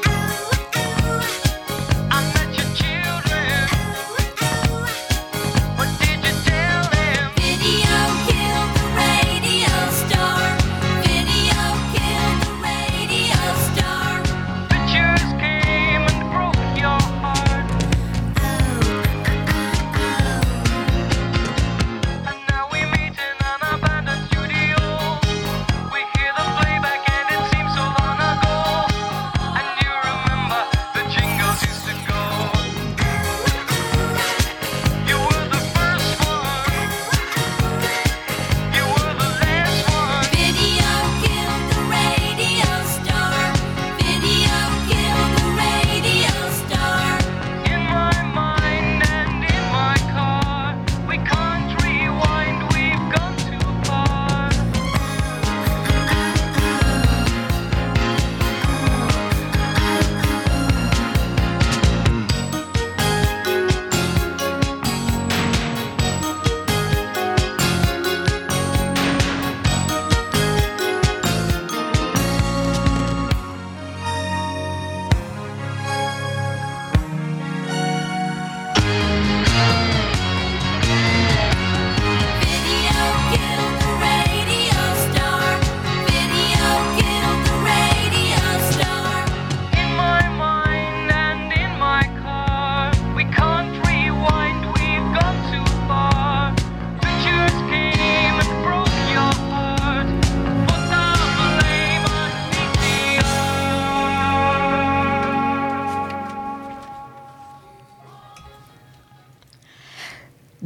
I met your children. What did you tell them? Video killed the radio star. Video killed the radio star. Pictures came and broke your heart. And now we meet in an abandoned studio. We hear the playback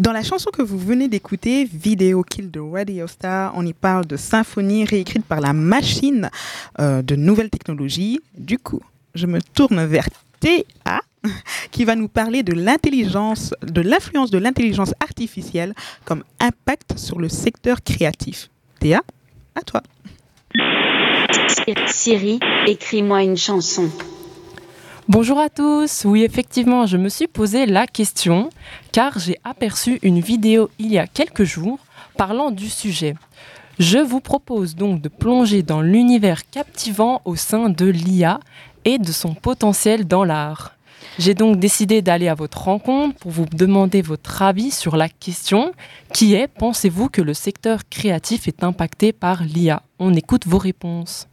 Dans la chanson que vous venez d'écouter, Video Kill the Radio Star, on y parle de symphonie réécrite par la machine, euh, de nouvelles technologies. Du coup, je me tourne vers Théa, qui va nous parler de l'intelligence, de l'influence de l'intelligence artificielle comme impact sur le secteur créatif. Théa, à toi. Siri, écris-moi une chanson. Bonjour à tous. Oui, effectivement, je me suis posé la question car j'ai aperçu une vidéo il y a quelques jours parlant du sujet. Je vous propose donc de plonger dans l'univers captivant au sein de l'I A et de son potentiel dans l'art. J'ai donc décidé d'aller à votre rencontre pour vous demander votre avis sur la question qui est, pensez-vous que le secteur créatif est impacté par l'I A ? On écoute vos réponses.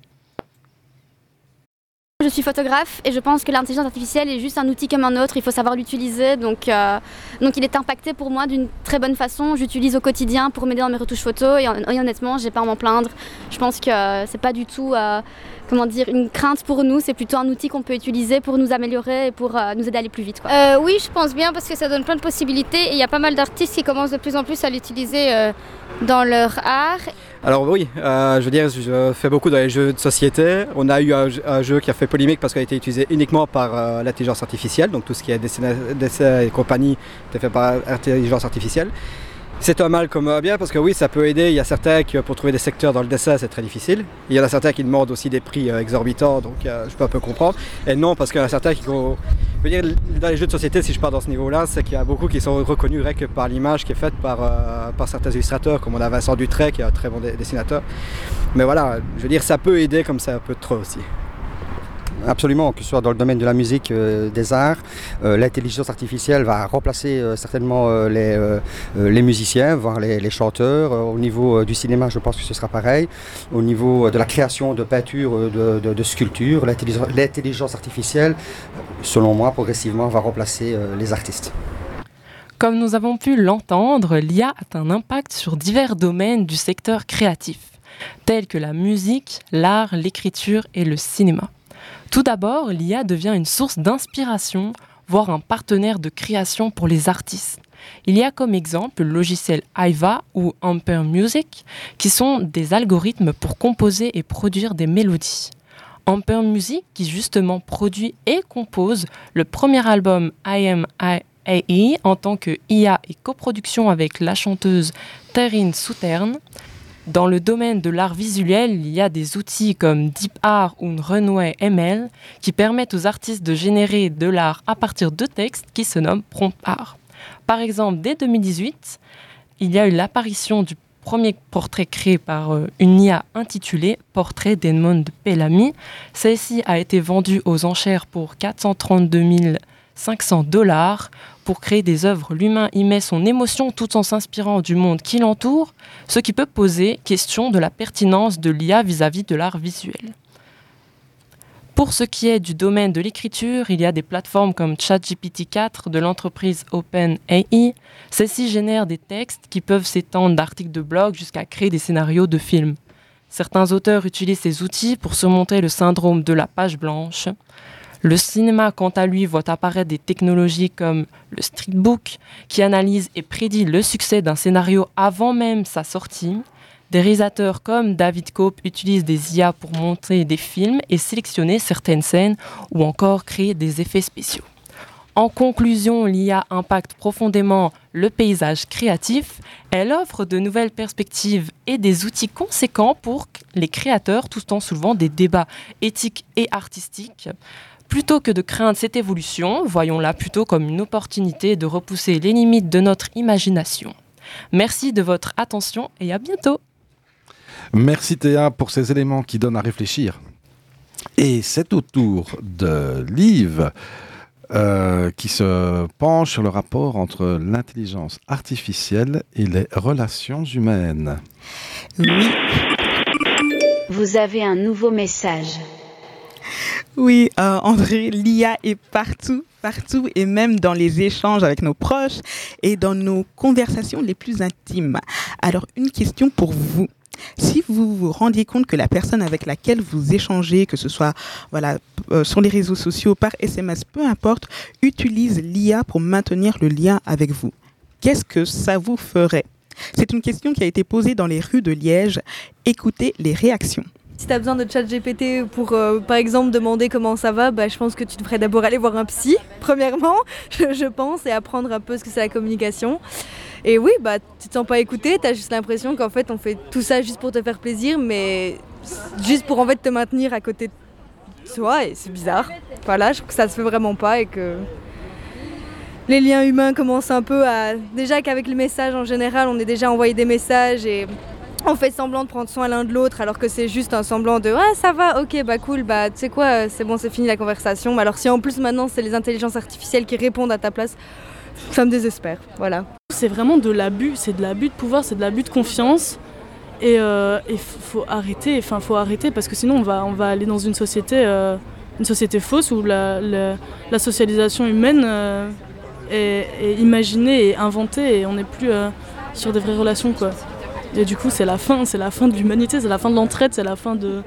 Je suis photographe et je pense que l'intelligence artificielle est juste un outil comme un autre, il faut savoir l'utiliser, donc, euh, donc il est impacté pour moi d'une très bonne façon. J'utilise au quotidien pour m'aider dans mes retouches photos et, et honnêtement, j'ai pas à m'en plaindre. Je pense que euh, c'est pas du tout euh, comment dire, une crainte pour nous, c'est plutôt un outil qu'on peut utiliser pour nous améliorer et pour euh, nous aider à aller plus vite, quoi. Euh, oui, je pense bien parce que ça donne plein de possibilités et il y a pas mal d'artistes qui commencent de plus en plus à l'utiliser euh, dans leur art. Alors oui, euh, je veux dire, je fais beaucoup dans les jeux de société. On a eu un, un jeu qui a fait polémique parce qu'il a été utilisé uniquement par euh, l'intelligence artificielle, donc tout ce qui est dessin, dessin et compagnie était fait par intelligence artificielle. C'est un mal comme un bien parce que oui, ça peut aider. Il y a certains qui, pour trouver des secteurs dans le dessin, c'est très difficile. Il y en a certains qui demandent aussi des prix euh, exorbitants, donc euh, je peux un peu comprendre. Et non, parce qu'il y en a certains qui... Je veux dire, dans les jeux de société, si je pars dans ce niveau-là, c'est qu'il y a beaucoup qui sont reconnus rien que par l'image qui est faite par, euh, par certains illustrateurs, comme on a Vincent Dutray, qui est un très bon dessinateur. Mais voilà, je veux dire, ça peut aider comme ça un peu trop aussi. Absolument, que ce soit dans le domaine de la musique, euh, des arts, euh, l'intelligence artificielle va remplacer euh, certainement euh, les, euh, les musiciens, voire les, les chanteurs. Euh, au niveau euh, du cinéma, je pense que ce sera pareil. Au niveau euh, de la création de peinture, euh, de, de, de sculpture, l'intelligence, l'intelligence artificielle, selon moi, progressivement, va remplacer euh, les artistes. Comme nous avons pu l'entendre, l'I A a un impact sur divers domaines du secteur créatif, tels que la musique, l'art, l'écriture et le cinéma. Tout d'abord, l'I A devient une source d'inspiration, voire un partenaire de création pour les artistes. Il y a comme exemple le logiciel Aiva ou Ampere Music, qui sont des algorithmes pour composer et produire des mélodies. Ampere Music, qui justement produit et compose le premier album I Am I A E en tant que I A et coproduction avec la chanteuse Taryn Southern. Dans le domaine de l'art visuel, il y a des outils comme DeepArt ou Runway M L qui permettent aux artistes de générer de l'art à partir de textes qui se nomment prompt art. Par exemple, dès deux mille dix-huit, il y a eu l'apparition du premier portrait créé par une I A intitulé « Portrait d'Edmond Bellamy ». Celle-ci a été vendue aux enchères pour quatre cent trente-deux mille cinq cents dollars. Pour créer des œuvres, l'humain y met son émotion tout en s'inspirant du monde qui l'entoure, ce qui peut poser question de la pertinence de l'I A vis-à-vis de l'art visuel. Pour ce qui est du domaine de l'écriture, il y a des plateformes comme ChatGPT quatre de l'entreprise OpenAI. Celles-ci génèrent des textes qui peuvent s'étendre d'articles de blog jusqu'à créer des scénarios de films. Certains auteurs utilisent ces outils pour surmonter le syndrome de la page blanche. Le cinéma, quant à lui, voit apparaître des technologies comme le streetbook, qui analyse et prédit le succès d'un scénario avant même sa sortie. Des réalisateurs comme David Koepp utilisent des I A pour monter des films et sélectionner certaines scènes ou encore créer des effets spéciaux. En conclusion, l'I A impacte profondément le paysage créatif. Elle offre de nouvelles perspectives et des outils conséquents pour les créateurs, tout en soulevant des débats éthiques et artistiques. Plutôt que de craindre cette évolution, voyons-la plutôt comme une opportunité de repousser les limites de notre imagination. Merci de votre attention et à bientôt. Merci Théa pour ces éléments qui donnent à réfléchir. Et c'est au tour de Liv euh, qui se penche sur le rapport entre l'intelligence artificielle et les relations humaines. Oui. Vous avez un nouveau message. Oui, euh, André, l'I A est partout, partout et même dans les échanges avec nos proches et dans nos conversations les plus intimes. Alors, une question pour vous. Si vous vous rendiez compte que la personne avec laquelle vous échangez, que ce soit voilà, euh, sur les réseaux sociaux, par S M S, peu importe, utilise l'I A pour maintenir le lien avec vous, qu'est-ce que ça vous ferait? C'est une question qui a été posée dans les rues de Liège. Écoutez les réactions. Si tu as besoin de ChatGPT pour, euh, par exemple, demander comment ça va, bah, je pense que tu devrais d'abord aller voir un psy, premièrement, je, je pense, et apprendre un peu ce que c'est la communication. Et oui, bah, tu te sens pas écouté, tu as juste l'impression qu'en fait, on fait tout ça juste pour te faire plaisir, mais juste pour en fait te maintenir à côté de toi, et c'est bizarre. Voilà, je trouve que ça se fait vraiment pas et que les liens humains commencent un peu à... Déjà qu'avec les messages en général, on est déjà envoyé des messages et on fait semblant de prendre soin l'un de l'autre alors que c'est juste un semblant de « Ah, ça va, ok, bah cool, bah tu sais quoi, c'est bon, c'est fini la conversation. » Alors si en plus maintenant c'est les intelligences artificielles qui répondent à ta place, ça me désespère, voilà. C'est vraiment de l'abus, c'est de l'abus de pouvoir, c'est de l'abus de confiance. Et il euh, faut arrêter, enfin faut arrêter parce que sinon on va, on va aller dans une société, euh, une société fausse où la, la, la socialisation humaine euh, est, est imaginée et inventée et on n'est plus euh, sur des vraies relations, quoi. Et du coup, c'est la fin, c'est la fin de l'humanité, c'est la fin de l'entraide, c'est la fin de,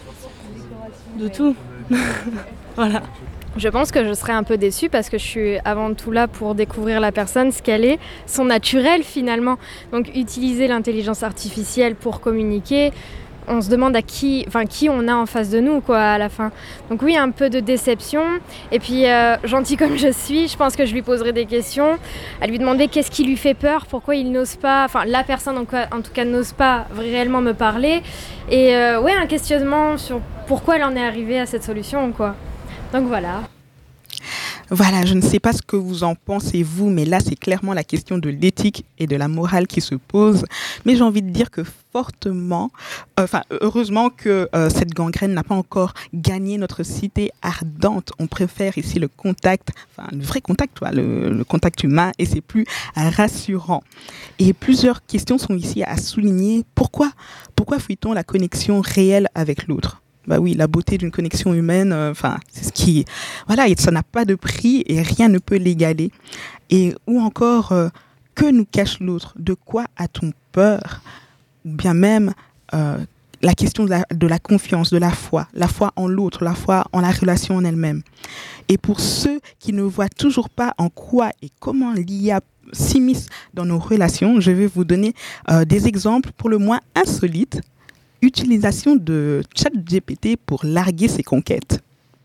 de tout. Voilà. Je pense que je serais un peu déçue parce que je suis avant tout là pour découvrir la personne, ce qu'elle est, son naturel finalement. Donc utiliser l'intelligence artificielle pour communiquer, on se demande à qui, enfin qui on a en face de nous quoi à la fin. Donc oui, un peu de déception. Et puis euh, gentil comme je suis, je pense que je lui poserai des questions, à lui demander qu'est-ce qui lui fait peur, pourquoi il n'ose pas, enfin la personne en, quoi, en tout cas n'ose pas réellement me parler. Et euh, ouais, un questionnement sur pourquoi elle en est arrivée à cette solution quoi. Donc voilà. Voilà, je ne sais pas ce que vous en pensez vous, mais là c'est clairement la question de l'éthique et de la morale qui se pose. Mais j'ai envie de dire que fortement, enfin euh, heureusement que euh, cette gangrène n'a pas encore gagné notre cité ardente. On préfère ici le contact, enfin le vrai contact, toi, le, le contact humain, et c'est plus rassurant. Et plusieurs questions sont ici à souligner. Pourquoi, pourquoi fuit-on la connexion réelle avec l'autre ? Bah oui, la beauté d'une connexion humaine, enfin, euh, c'est ce qui, voilà, ça n'a pas de prix et rien ne peut l'égaler. Et ou encore, euh, que nous cache l'autre? De quoi a-t-on peur? Ou bien même euh, la question de la, de la confiance, de la foi, la foi en l'autre, la foi en la relation en elle-même. Et pour ceux qui ne voient toujours pas en quoi et comment l'I A s'immisce dans nos relations, je vais vous donner euh, des exemples pour le moins insolites. Utilisation de ChatGPT pour larguer ses conquêtes.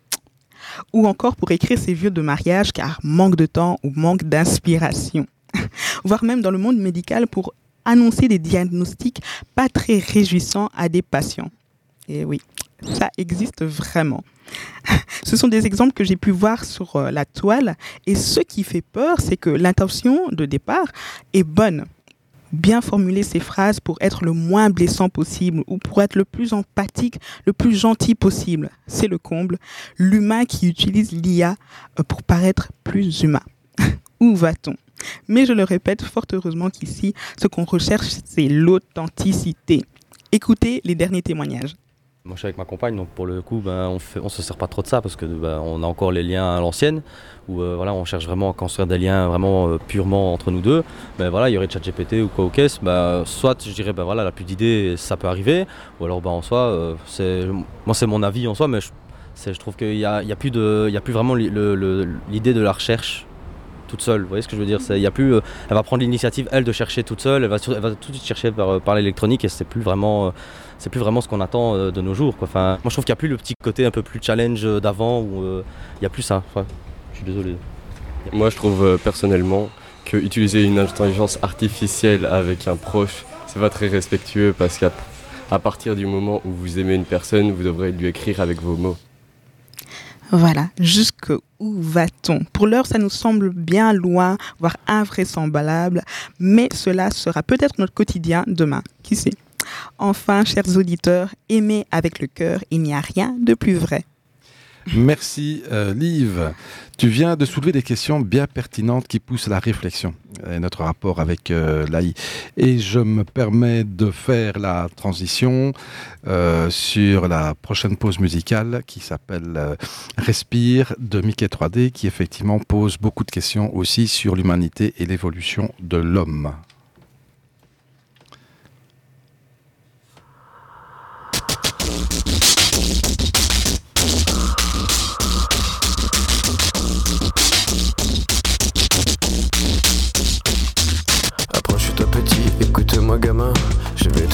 Ou encore pour écrire ses vœux de mariage car manque de temps ou manque d'inspiration. Voire même dans le monde médical pour annoncer des diagnostics pas très réjouissants à des patients. Et oui, ça existe vraiment. Ce sont des exemples que j'ai pu voir sur euh, la toile. Et ce qui fait peur, c'est que l'intention de départ est bonne. Bien formuler ses phrases pour être le moins blessant possible ou pour être le plus empathique, le plus gentil possible. C'est le comble. L'humain qui utilise l'I A pour paraître plus humain. Où va-t-on? Mais je le répète fort heureusement qu'ici, ce qu'on recherche, c'est l'authenticité. Écoutez les derniers témoignages. Moi je suis avec ma compagne, donc pour le coup ben, on ne on se sert pas trop de ça parce que ben, on a encore les liens à l'ancienne où euh, voilà, on cherche vraiment à construire des liens vraiment euh, purement entre nous deux. Ben, voilà, il y aurait ChatGPT ou quoi au caisse, ben, soit je dirais ben, voilà, la plus d'idées ça peut arriver, ou alors ben, en soi, euh, c'est, moi c'est mon avis en soi, mais je, c'est, je trouve qu'il n'y a, a, a plus vraiment li, le, le, l'idée de la recherche toute seule, vous voyez ce que je veux dire, c'est, y a plus, euh, elle va prendre l'initiative elle de chercher toute seule, elle va, elle va tout de suite chercher par, par l'électronique et c'est plus vraiment... Euh, c'est plus vraiment ce qu'on attend euh, de nos jours, quoi. Enfin, moi je trouve qu'il n'y a plus le petit côté un peu plus challenge d'avant où euh, il n'y a plus ça. Enfin, je suis désolé. Moi je trouve euh, personnellement que utiliser une intelligence artificielle avec un proche, c'est pas très respectueux parce qu'à à partir du moment où vous aimez une personne, vous devrez lui écrire avec vos mots. Voilà, jusqu'où va-t-on? Pour l'heure, ça nous semble bien loin, voire invraisemblable, mais cela sera peut-être notre quotidien demain, qui sait? Enfin, chers auditeurs, aimer avec le cœur, il n'y a rien de plus vrai. Merci euh, Liv. Tu viens de soulever des questions bien pertinentes qui poussent à la réflexion et notre rapport avec euh, l'A I. Et je me permets de faire la transition euh, sur la prochaine pause musicale qui s'appelle euh, Respire de Mickey trois D, qui effectivement pose beaucoup de questions aussi sur l'humanité et l'évolution de l'homme.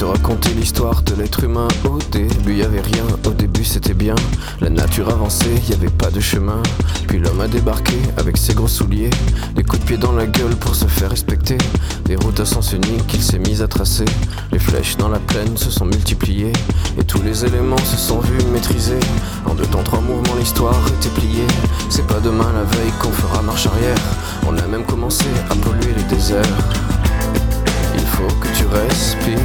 raconter l'histoire de l'être humain. Au début y avait rien, au début c'était bien. La nature avançait, y avait pas de chemin. Puis l'homme a débarqué avec ses gros souliers, des coups de pied dans la gueule pour se faire respecter. Des routes à sens unique qu'il s'est mis à tracer. Les flèches dans la plaine se sont multipliées, et tous les éléments se sont vus maîtrisés. En deux temps, trois mouvements, l'histoire était pliée. C'est pas demain la veille qu'on fera marche arrière. On a même commencé à polluer les déserts. Il faut que tu respires,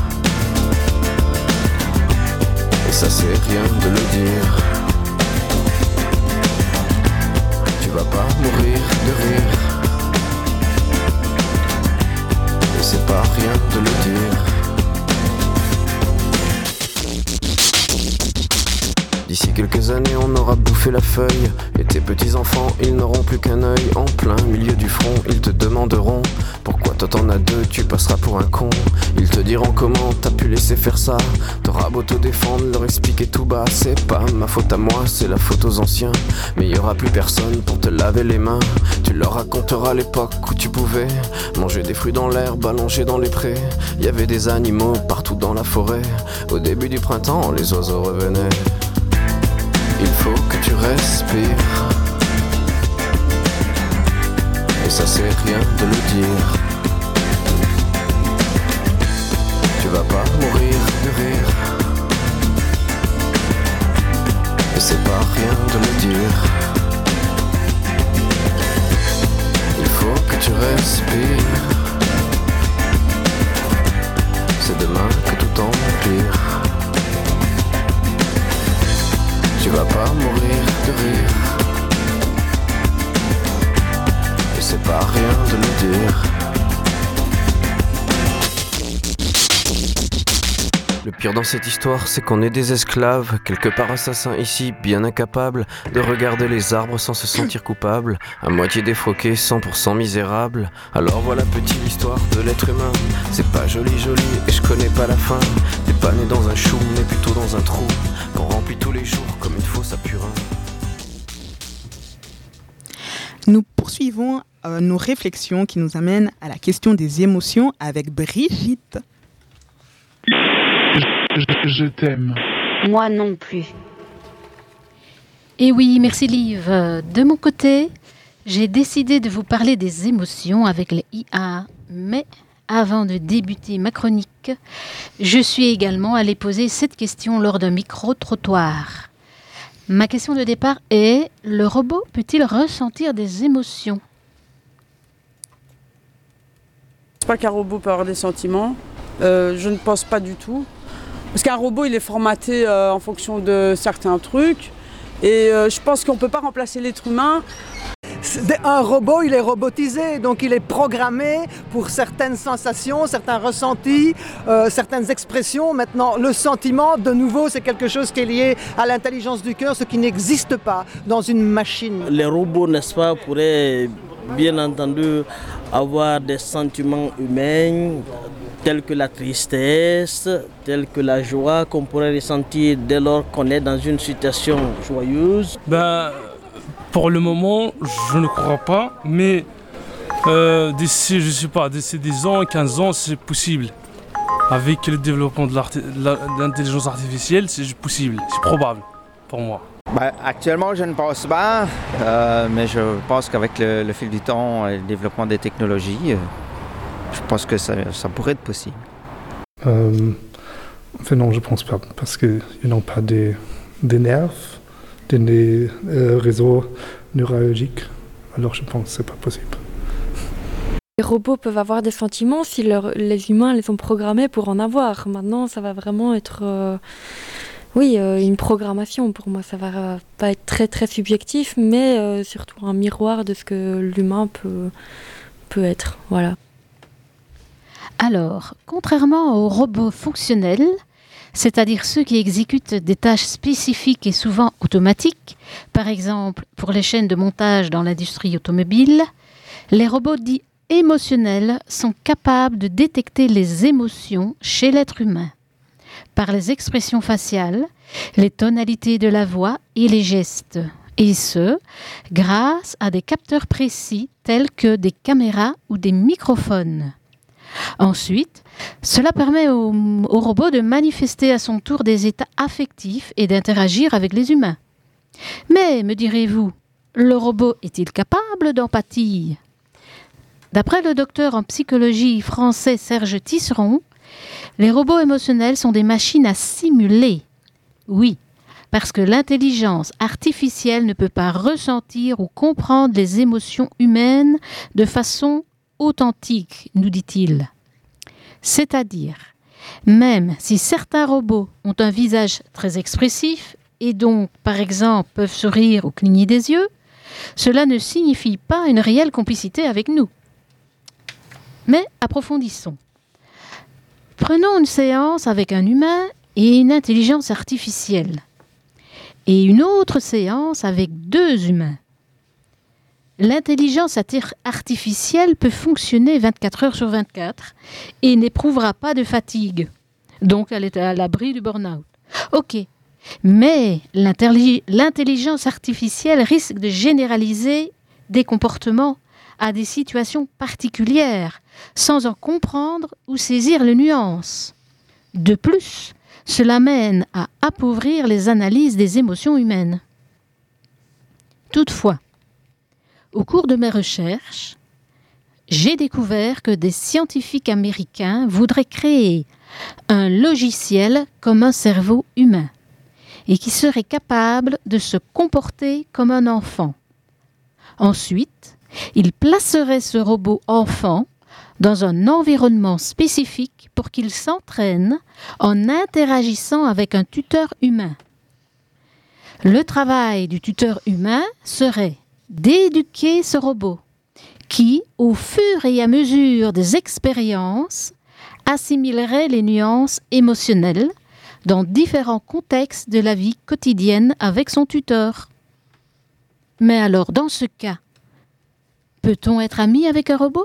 et ça c'est rien de le dire. Tu vas pas mourir de rire, et c'est pas rien de le dire. D'ici quelques années on aura bouffé la feuille, et tes petits-enfants ils n'auront plus qu'un œil. En plein milieu du front ils te demanderont pourquoi toi t'en as deux, tu passeras pour un con. Ils te diront comment t'as pu laisser faire ça. T'auras beau te défendre, leur expliquer tout bas. C'est pas ma faute à moi, c'est la faute aux anciens. Mais y aura plus personne pour te laver les mains. Tu leur raconteras l'époque où tu pouvais manger des fruits dans l'herbe, allongés dans les prés. Y avait des animaux partout dans la forêt. Au début du printemps, les oiseaux revenaient. Il faut que tu respires, et ça c'est rien de le dire. Tu vas pas mourir de rire, et c'est pas rien de le dire. Il faut que tu respires, c'est demain que tout empire. Tu vas pas mourir de rire, et c'est pas rien de le dire. Le pire dans cette histoire, c'est qu'on est des esclaves, quelque part assassins ici, bien incapables de regarder les arbres sans se sentir coupables, à moitié défroqués, cent pour cent misérables. Alors voilà petite l'histoire de l'être humain. C'est pas joli joli, et je connais pas la fin. T'es pas né dans un chou, mais plutôt dans un trou qu'on remplit tous les jours comme une fosse à purin. Nous poursuivons euh, nos réflexions qui nous amènent à la question des émotions avec Brigitte. Je, je t'aime. Moi non plus. Et oui, merci Liv. De mon côté, j'ai décidé de vous parler des émotions avec les I A, mais avant de débuter ma chronique, je suis également allée poser cette question lors d'un micro-trottoir. Ma question de départ est, le robot peut-il ressentir des émotions ? Je ne pense pas qu'un robot peut avoir des sentiments. Euh, je ne pense pas du tout. Parce qu'un robot, il est formaté euh, en fonction de certains trucs. Et euh, je pense qu'on ne peut pas remplacer l'être humain. Un robot, il est robotisé, donc il est programmé pour certaines sensations, certains ressentis, euh, certaines expressions. Maintenant, le sentiment, de nouveau, c'est quelque chose qui est lié à l'intelligence du cœur, ce qui n'existe pas dans une machine. Les robots, n'est-ce pas, pourraient bien entendu avoir des sentiments humains, tels que la tristesse, tels que la joie qu'on pourrait ressentir dès lors qu'on est dans une situation joyeuse. Ben, pour le moment, je ne crois pas, mais euh, d'ici, je sais pas, d'ici dix ans, quinze ans, c'est possible. Avec le développement de l'intelligence artificielle, c'est possible, c'est probable pour moi. Ben, actuellement, je ne pense pas, euh, mais je pense qu'avec le, le fil du temps et le développement des technologies, euh, je pense que ça, ça pourrait être possible. Euh, enfin non, je ne pense pas, parce qu'ils n'ont pas des, des nerfs, des, des euh, réseaux neurologiques, alors je pense que ce n'est pas possible. Les robots peuvent avoir des sentiments si leur, les humains les ont programmés pour en avoir. Maintenant, ça va vraiment être... Euh, oui, euh, une programmation pour moi. Ça va euh, pas être très très subjectif, mais euh, surtout un miroir de ce que l'humain peut, peut être. Voilà. Alors, contrairement aux robots fonctionnels, c'est-à-dire ceux qui exécutent des tâches spécifiques et souvent automatiques, par exemple pour les chaînes de montage dans l'industrie automobile, les robots dits émotionnels sont capables de détecter les émotions chez l'être humain, par les expressions faciales, les tonalités de la voix et les gestes, et ce, grâce à des capteurs précis tels que des caméras ou des microphones. Ensuite, cela permet au, au robot de manifester à son tour des états affectifs et d'interagir avec les humains. Mais, me direz-vous, le robot est-il capable d'empathie ? D'après le docteur en psychologie français Serge Tisseron, les robots émotionnels sont des machines à simuler. Oui, parce que l'intelligence artificielle ne peut pas ressentir ou comprendre les émotions humaines de façon authentique, nous dit-il. C'est-à-dire, même si certains robots ont un visage très expressif et donc, par exemple, peuvent sourire ou cligner des yeux, cela ne signifie pas une réelle complicité avec nous. Mais approfondissons. Prenons une séance avec un humain et une intelligence artificielle, et une autre séance avec deux humains. L'intelligence artificielle peut fonctionner vingt-quatre heures sur vingt-quatre et n'éprouvera pas de fatigue. Donc, elle est à l'abri du burn-out. Ok, mais l'intelli- l'intelligence artificielle risque de généraliser des comportements à des situations particulières, sans en comprendre ou saisir les nuances. De plus, cela mène à appauvrir les analyses des émotions humaines. Toutefois, au cours de mes recherches, j'ai découvert que des scientifiques américains voudraient créer un logiciel comme un cerveau humain et qui serait capable de se comporter comme un enfant. Ensuite, ils placeraient ce robot enfant dans un environnement spécifique pour qu'il s'entraîne en interagissant avec un tuteur humain. Le travail du tuteur humain serait d'éduquer ce robot qui, au fur et à mesure des expériences, assimilerait les nuances émotionnelles dans différents contextes de la vie quotidienne avec son tuteur. Mais alors, dans ce cas, peut-on être ami avec un robot ?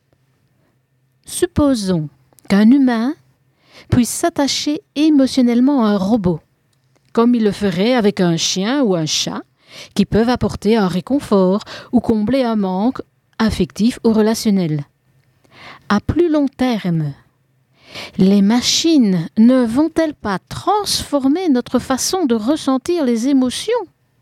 Supposons qu'un humain puisse s'attacher émotionnellement à un robot, comme il le ferait avec un chien ou un chat, qui peuvent apporter un réconfort ou combler un manque affectif ou relationnel. À plus long terme, les machines ne vont-elles pas transformer notre façon de ressentir les émotions ?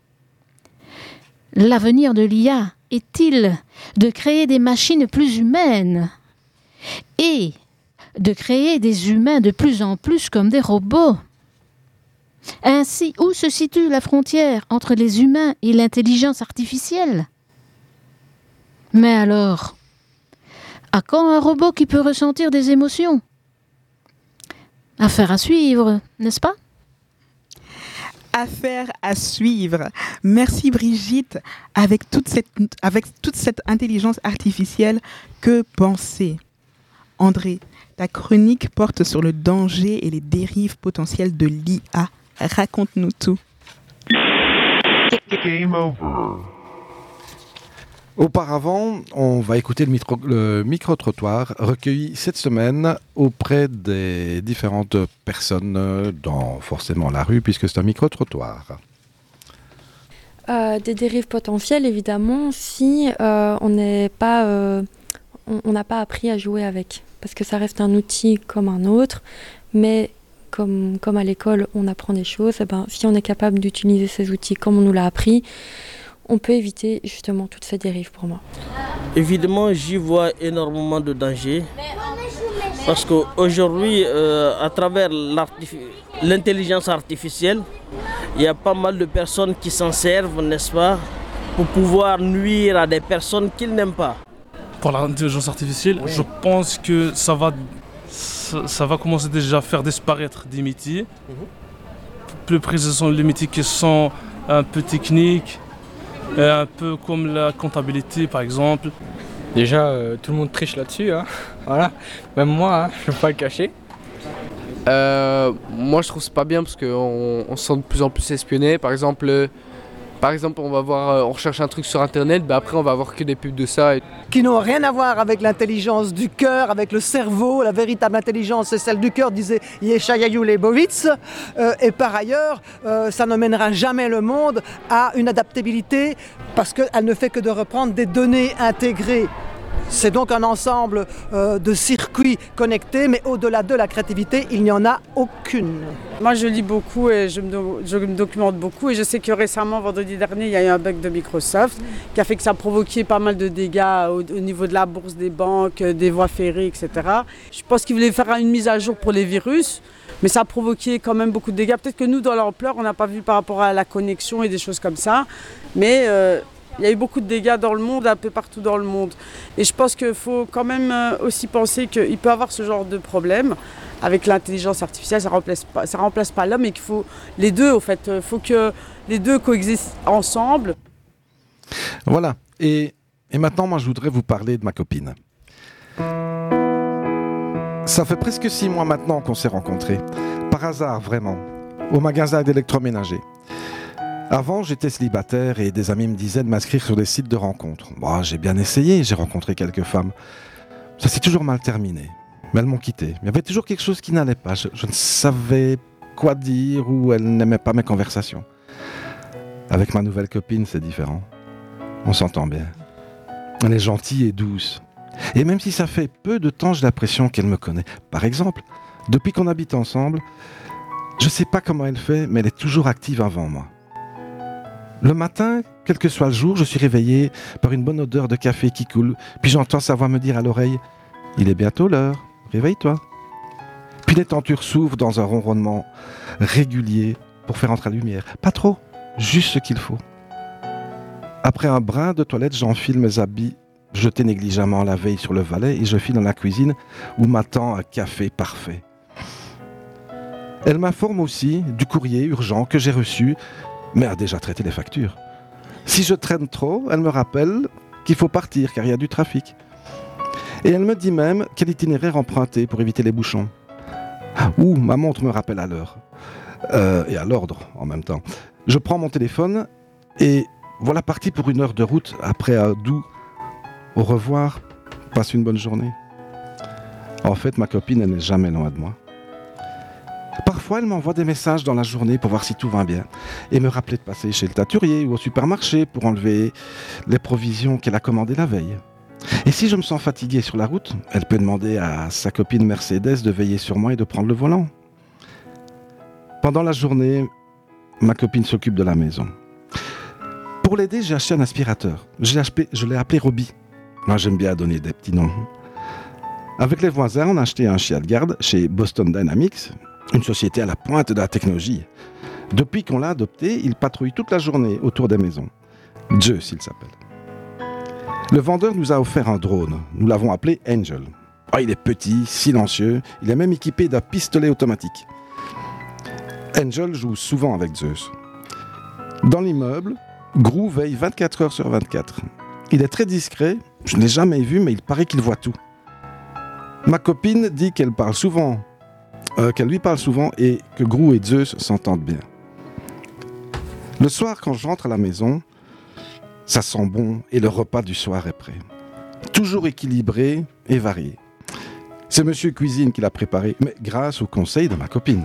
L'avenir de l'I A est-il de créer des machines plus humaines et de créer des humains de plus en plus comme des robots ? Ainsi, où se situe la frontière entre les humains et l'intelligence artificielle ? Mais alors, à quand un robot qui peut ressentir des émotions ? Affaire à suivre, n'est-ce pas ? Affaire à suivre. Merci Brigitte. Avec toute cette, avec toute cette intelligence artificielle, que penser ? André, ta chronique porte sur le danger et les dérives potentielles de l'I A. Raconte-nous tout. Game over. Auparavant, on va écouter le, micro, le micro-trottoir recueilli cette semaine auprès des différentes personnes dans forcément la rue, puisque c'est un micro-trottoir. Euh, des dérives potentielles, évidemment, si euh, on n'est pas, euh, on n'a pas appris à jouer avec, parce que ça reste un outil comme un autre, mais comme, comme à l'école, on apprend des choses. Et ben, si on est capable d'utiliser ces outils comme on nous l'a appris, on peut éviter justement toutes ces dérives pour moi. Évidemment, j'y vois énormément de dangers. Parce qu'aujourd'hui, euh, à travers l'intelligence artificielle, il y a pas mal de personnes qui s'en servent, n'est-ce pas, pour pouvoir nuire à des personnes qu'ils n'aiment pas. Pour l'intelligence artificielle, oui. Je pense que ça va, ça, ça va commencer déjà à faire disparaître des métiers. Mm-hmm. Plus précisément, les métiers qui sont un peu techniques, un peu comme la comptabilité par exemple. Déjà, euh, tout le monde triche là-dessus, hein. Voilà. Même moi, hein, je ne vais pas le cacher. Euh, moi, je trouve c'est pas bien parce qu'on on se sent de plus en plus espionné. Par exemple, euh, par exemple, on va voir, euh, on recherche un truc sur Internet, bah après on va voir que des pubs de ça. Et... Qui n'ont rien à voir avec l'intelligence du cœur, avec le cerveau. La véritable intelligence, c'est celle du cœur, disait Yeshayahu Leibowitz. Euh, et par ailleurs, euh, ça ne mènera jamais le monde à une adaptabilité parce qu'elle ne fait que de reprendre des données intégrées C'est donc un ensemble euh, de circuits connectés, mais au-delà de la créativité, il n'y en a aucune. Moi, je lis beaucoup et je me, do- je me documente beaucoup. Et je sais que récemment, vendredi dernier, il y a eu un bug de Microsoft qui a fait que ça a provoqué pas mal de dégâts au, au niveau de la bourse, des banques, des voies ferrées, et cetera. Je pense qu'ils voulaient faire une mise à jour pour les virus, mais ça a provoqué quand même beaucoup de dégâts. Peut-être que nous, dans l'ampleur, on n'a pas vu par rapport à la connexion et des choses comme ça. Mais... Euh, il y a eu beaucoup de dégâts dans le monde, un peu partout dans le monde. Et je pense qu'il faut quand même aussi penser qu'il peut y avoir ce genre de problème avec l'intelligence artificielle. Ça ne remplace pas, ça remplace pas l'homme et qu'il faut les deux, en fait. Il faut que les deux coexistent ensemble. Voilà. Et, et maintenant, moi, je voudrais vous parler de ma copine. Ça fait presque six mois maintenant qu'on s'est rencontrés. Par hasard, vraiment. Au magasin d'électroménager. Avant, j'étais célibataire et des amis me disaient de m'inscrire sur des sites de rencontres. Bon, j'ai bien essayé, j'ai rencontré quelques femmes. Ça s'est toujours mal terminé. Mais elles m'ont quitté. Il y avait toujours quelque chose qui n'allait pas. Je, je ne savais quoi dire ou elles n'aimaient pas mes conversations. Avec ma nouvelle copine, c'est différent. On s'entend bien. Elle est gentille et douce. Et même si ça fait peu de temps, j'ai l'impression qu'elle me connaît. Par exemple, depuis qu'on habite ensemble, je ne sais pas comment elle fait, mais elle est toujours active avant moi. Le matin, quel que soit le jour, je suis réveillé par une bonne odeur de café qui coule, puis j'entends sa voix me dire à l'oreille « Il est bientôt l'heure, réveille-toi ». Puis les tentures s'ouvrent dans un ronronnement régulier pour faire entrer la lumière. Pas trop, juste ce qu'il faut. Après un brin de toilette, j'enfile mes habits jetés négligemment la veille sur le valet et je file dans la cuisine où m'attend un café parfait. Elle m'informe aussi du courrier urgent que j'ai reçu, mais a déjà traité les factures. Si je traîne trop, elle me rappelle qu'il faut partir car il y a du trafic. Et elle me dit même quel itinéraire emprunter pour éviter les bouchons. Ou ma montre me rappelle à l'heure. Euh, et à l'ordre en même temps. Je prends mon téléphone et voilà parti pour une heure de route après un doux « au revoir, passe une bonne journée ». En fait, ma copine, elle n'est jamais loin de moi. Parfois, elle m'envoie des messages dans la journée pour voir si tout va bien et me rappeler de passer chez le taturier ou au supermarché pour enlever les provisions qu'elle a commandées la veille. Et si je me sens fatigué sur la route, elle peut demander à sa copine Mercedes de veiller sur moi et de prendre le volant. Pendant la journée, ma copine s'occupe de la maison. Pour l'aider, j'ai acheté un aspirateur. Je l'ai appelé, je l'ai appelé Robbie. Moi, j'aime bien donner des petits noms. Avec les voisins, on a acheté un chien de garde chez Boston Dynamics, une société à la pointe de la technologie. Depuis qu'on l'a adopté, il patrouille toute la journée autour des maisons. Zeus, il s'appelle. Le vendeur nous a offert un drone. Nous l'avons appelé Angel. Oh, il est petit, silencieux. Il est même équipé d'un pistolet automatique. Angel joue souvent avec Zeus. Dans l'immeuble, Gru veille vingt-quatre heures sur vingt-quatre. Il est très discret. Je ne l'ai jamais vu, mais il paraît qu'il voit tout. Ma copine dit qu'elle parle souvent Euh, qu'elle lui parle souvent et que Gru et Zeus s'entendent bien. Le soir, quand je rentre à la maison, ça sent bon et le repas du soir est prêt. Toujours équilibré et varié. C'est Monsieur Cuisine qui l'a préparé, mais grâce au conseil de ma copine.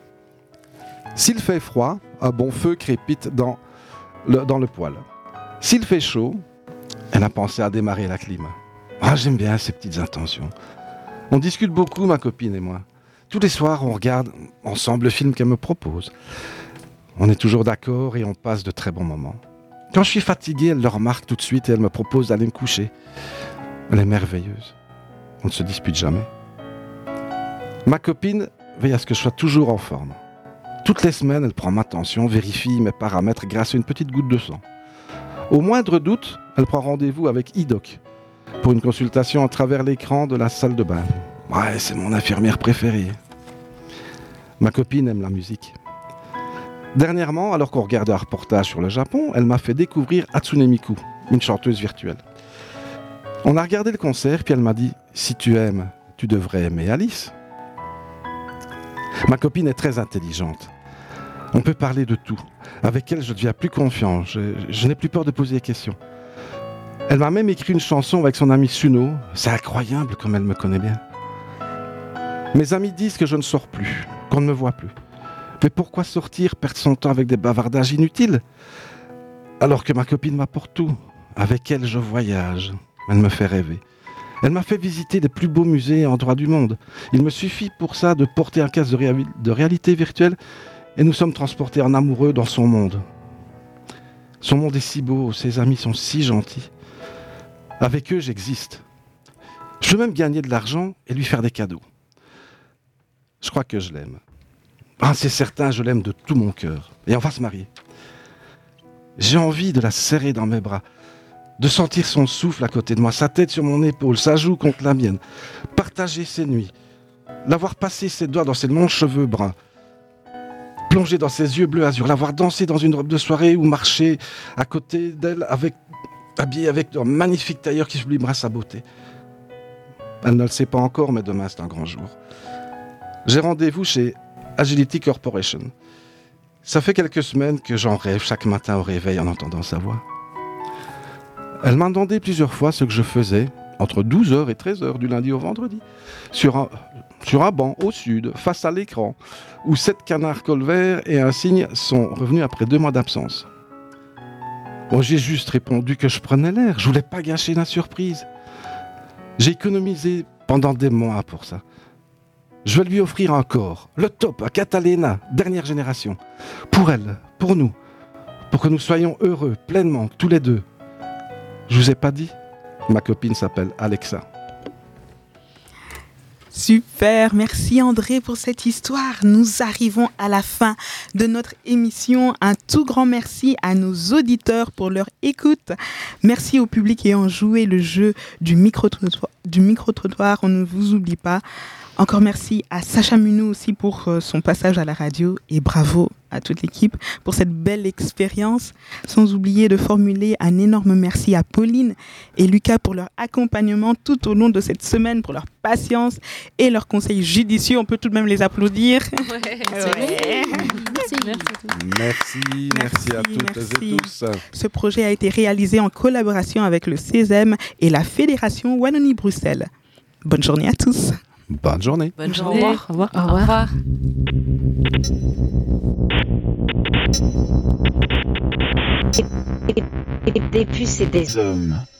S'il fait froid, un bon feu crépite dans le, dans le poêle. S'il fait chaud, elle a pensé à démarrer la clim. Ah, j'aime bien ces petites intentions. On discute beaucoup, ma copine et moi. Tous les soirs, on regarde ensemble le film qu'elle me propose. On est toujours d'accord et on passe de très bons moments. Quand je suis fatigué, elle le remarque tout de suite et elle me propose d'aller me coucher. Elle est merveilleuse. On ne se dispute jamais. Ma copine veille à ce que je sois toujours en forme. Toutes les semaines, elle prend ma tension, vérifie mes paramètres grâce à une petite goutte de sang. Au moindre doute, elle prend rendez-vous avec iDoc pour une consultation à travers l'écran de la salle de bain. Ouais, c'est mon infirmière préférée. Ma copine aime la musique. Dernièrement, alors qu'on regardait un reportage sur le Japon, elle m'a fait découvrir Hatsune Miku, une chanteuse virtuelle. On a regardé le concert, puis elle m'a dit « Si tu aimes, tu devrais aimer Alice ». Ma copine est très intelligente. On peut parler de tout. Avec elle, je deviens plus confiant. Je, je n'ai plus peur de poser des questions. Elle m'a même écrit une chanson avec son ami Suno. C'est incroyable comme elle me connaît bien. Mes amis disent que je ne sors plus, qu'on ne me voit plus. Mais pourquoi sortir, perdre son temps avec des bavardages inutiles? Alors que ma copine m'apporte tout. Avec elle, je voyage. Elle me fait rêver. Elle m'a fait visiter les plus beaux musées et endroits du monde. Il me suffit pour ça de porter un casque de, réa- de réalité virtuelle et nous sommes transportés en amoureux dans son monde. Son monde est si beau, ses amis sont si gentils. Avec eux, j'existe. Je veux même gagner de l'argent et lui faire des cadeaux. Je crois que je l'aime. Ah, c'est certain, je l'aime de tout mon cœur. Et on va se marier. J'ai envie de la serrer dans mes bras, de sentir son souffle à côté de moi, sa tête sur mon épaule, sa joue contre la mienne, partager ses nuits, l'avoir passé ses doigts dans ses longs cheveux bruns, plonger dans ses yeux bleus azur, l'avoir dansé dans une robe de soirée ou marcher à côté d'elle avec, habillée avec un magnifique tailleur qui sublimera sa beauté. Elle ne le sait pas encore, mais demain c'est un grand jour. J'ai rendez-vous chez Agility Corporation. Ça fait quelques semaines que j'en rêve chaque matin au réveil en entendant sa voix. Elle m'a demandé plusieurs fois ce que je faisais entre douze heures et treize heures du lundi au vendredi, sur un, sur un banc au sud, face à l'écran, où sept canards colverts et un cygne sont revenus après deux mois d'absence. Bon, j'ai juste répondu que je prenais l'air, je voulais pas gâcher la surprise. J'ai économisé pendant des mois pour ça. Je vais lui offrir un corps, le top, à Catalina, dernière génération. Pour elle, pour nous, pour que nous soyons heureux, pleinement, tous les deux. Je vous ai pas dit, ma copine s'appelle Alexa. Super, merci André pour cette histoire. Nous arrivons à la fin de notre émission. Un tout grand merci à nos auditeurs pour leur écoute. Merci au public ayant joué le jeu du micro-trottoir. Du micro-trottoir, on ne vous oublie pas. Encore merci à Sacha Munot aussi pour euh, son passage à la radio et bravo à toute l'équipe pour cette belle expérience. Sans oublier de formuler un énorme merci à Pauline et Lucas pour leur accompagnement tout au long de cette semaine, pour leur patience et leurs conseils judicieux. On peut tout de même les applaudir. Ouais, Ouais. Merci. Merci, merci à toutes merci. et tous. Ce projet a été réalisé en collaboration avec le Césem et la Fédération Wallonie-Bruxelles. Bonne journée à tous. Bonne journée. Bonne journée. Au revoir. Au revoir. Au revoir. Des puces et des hommes.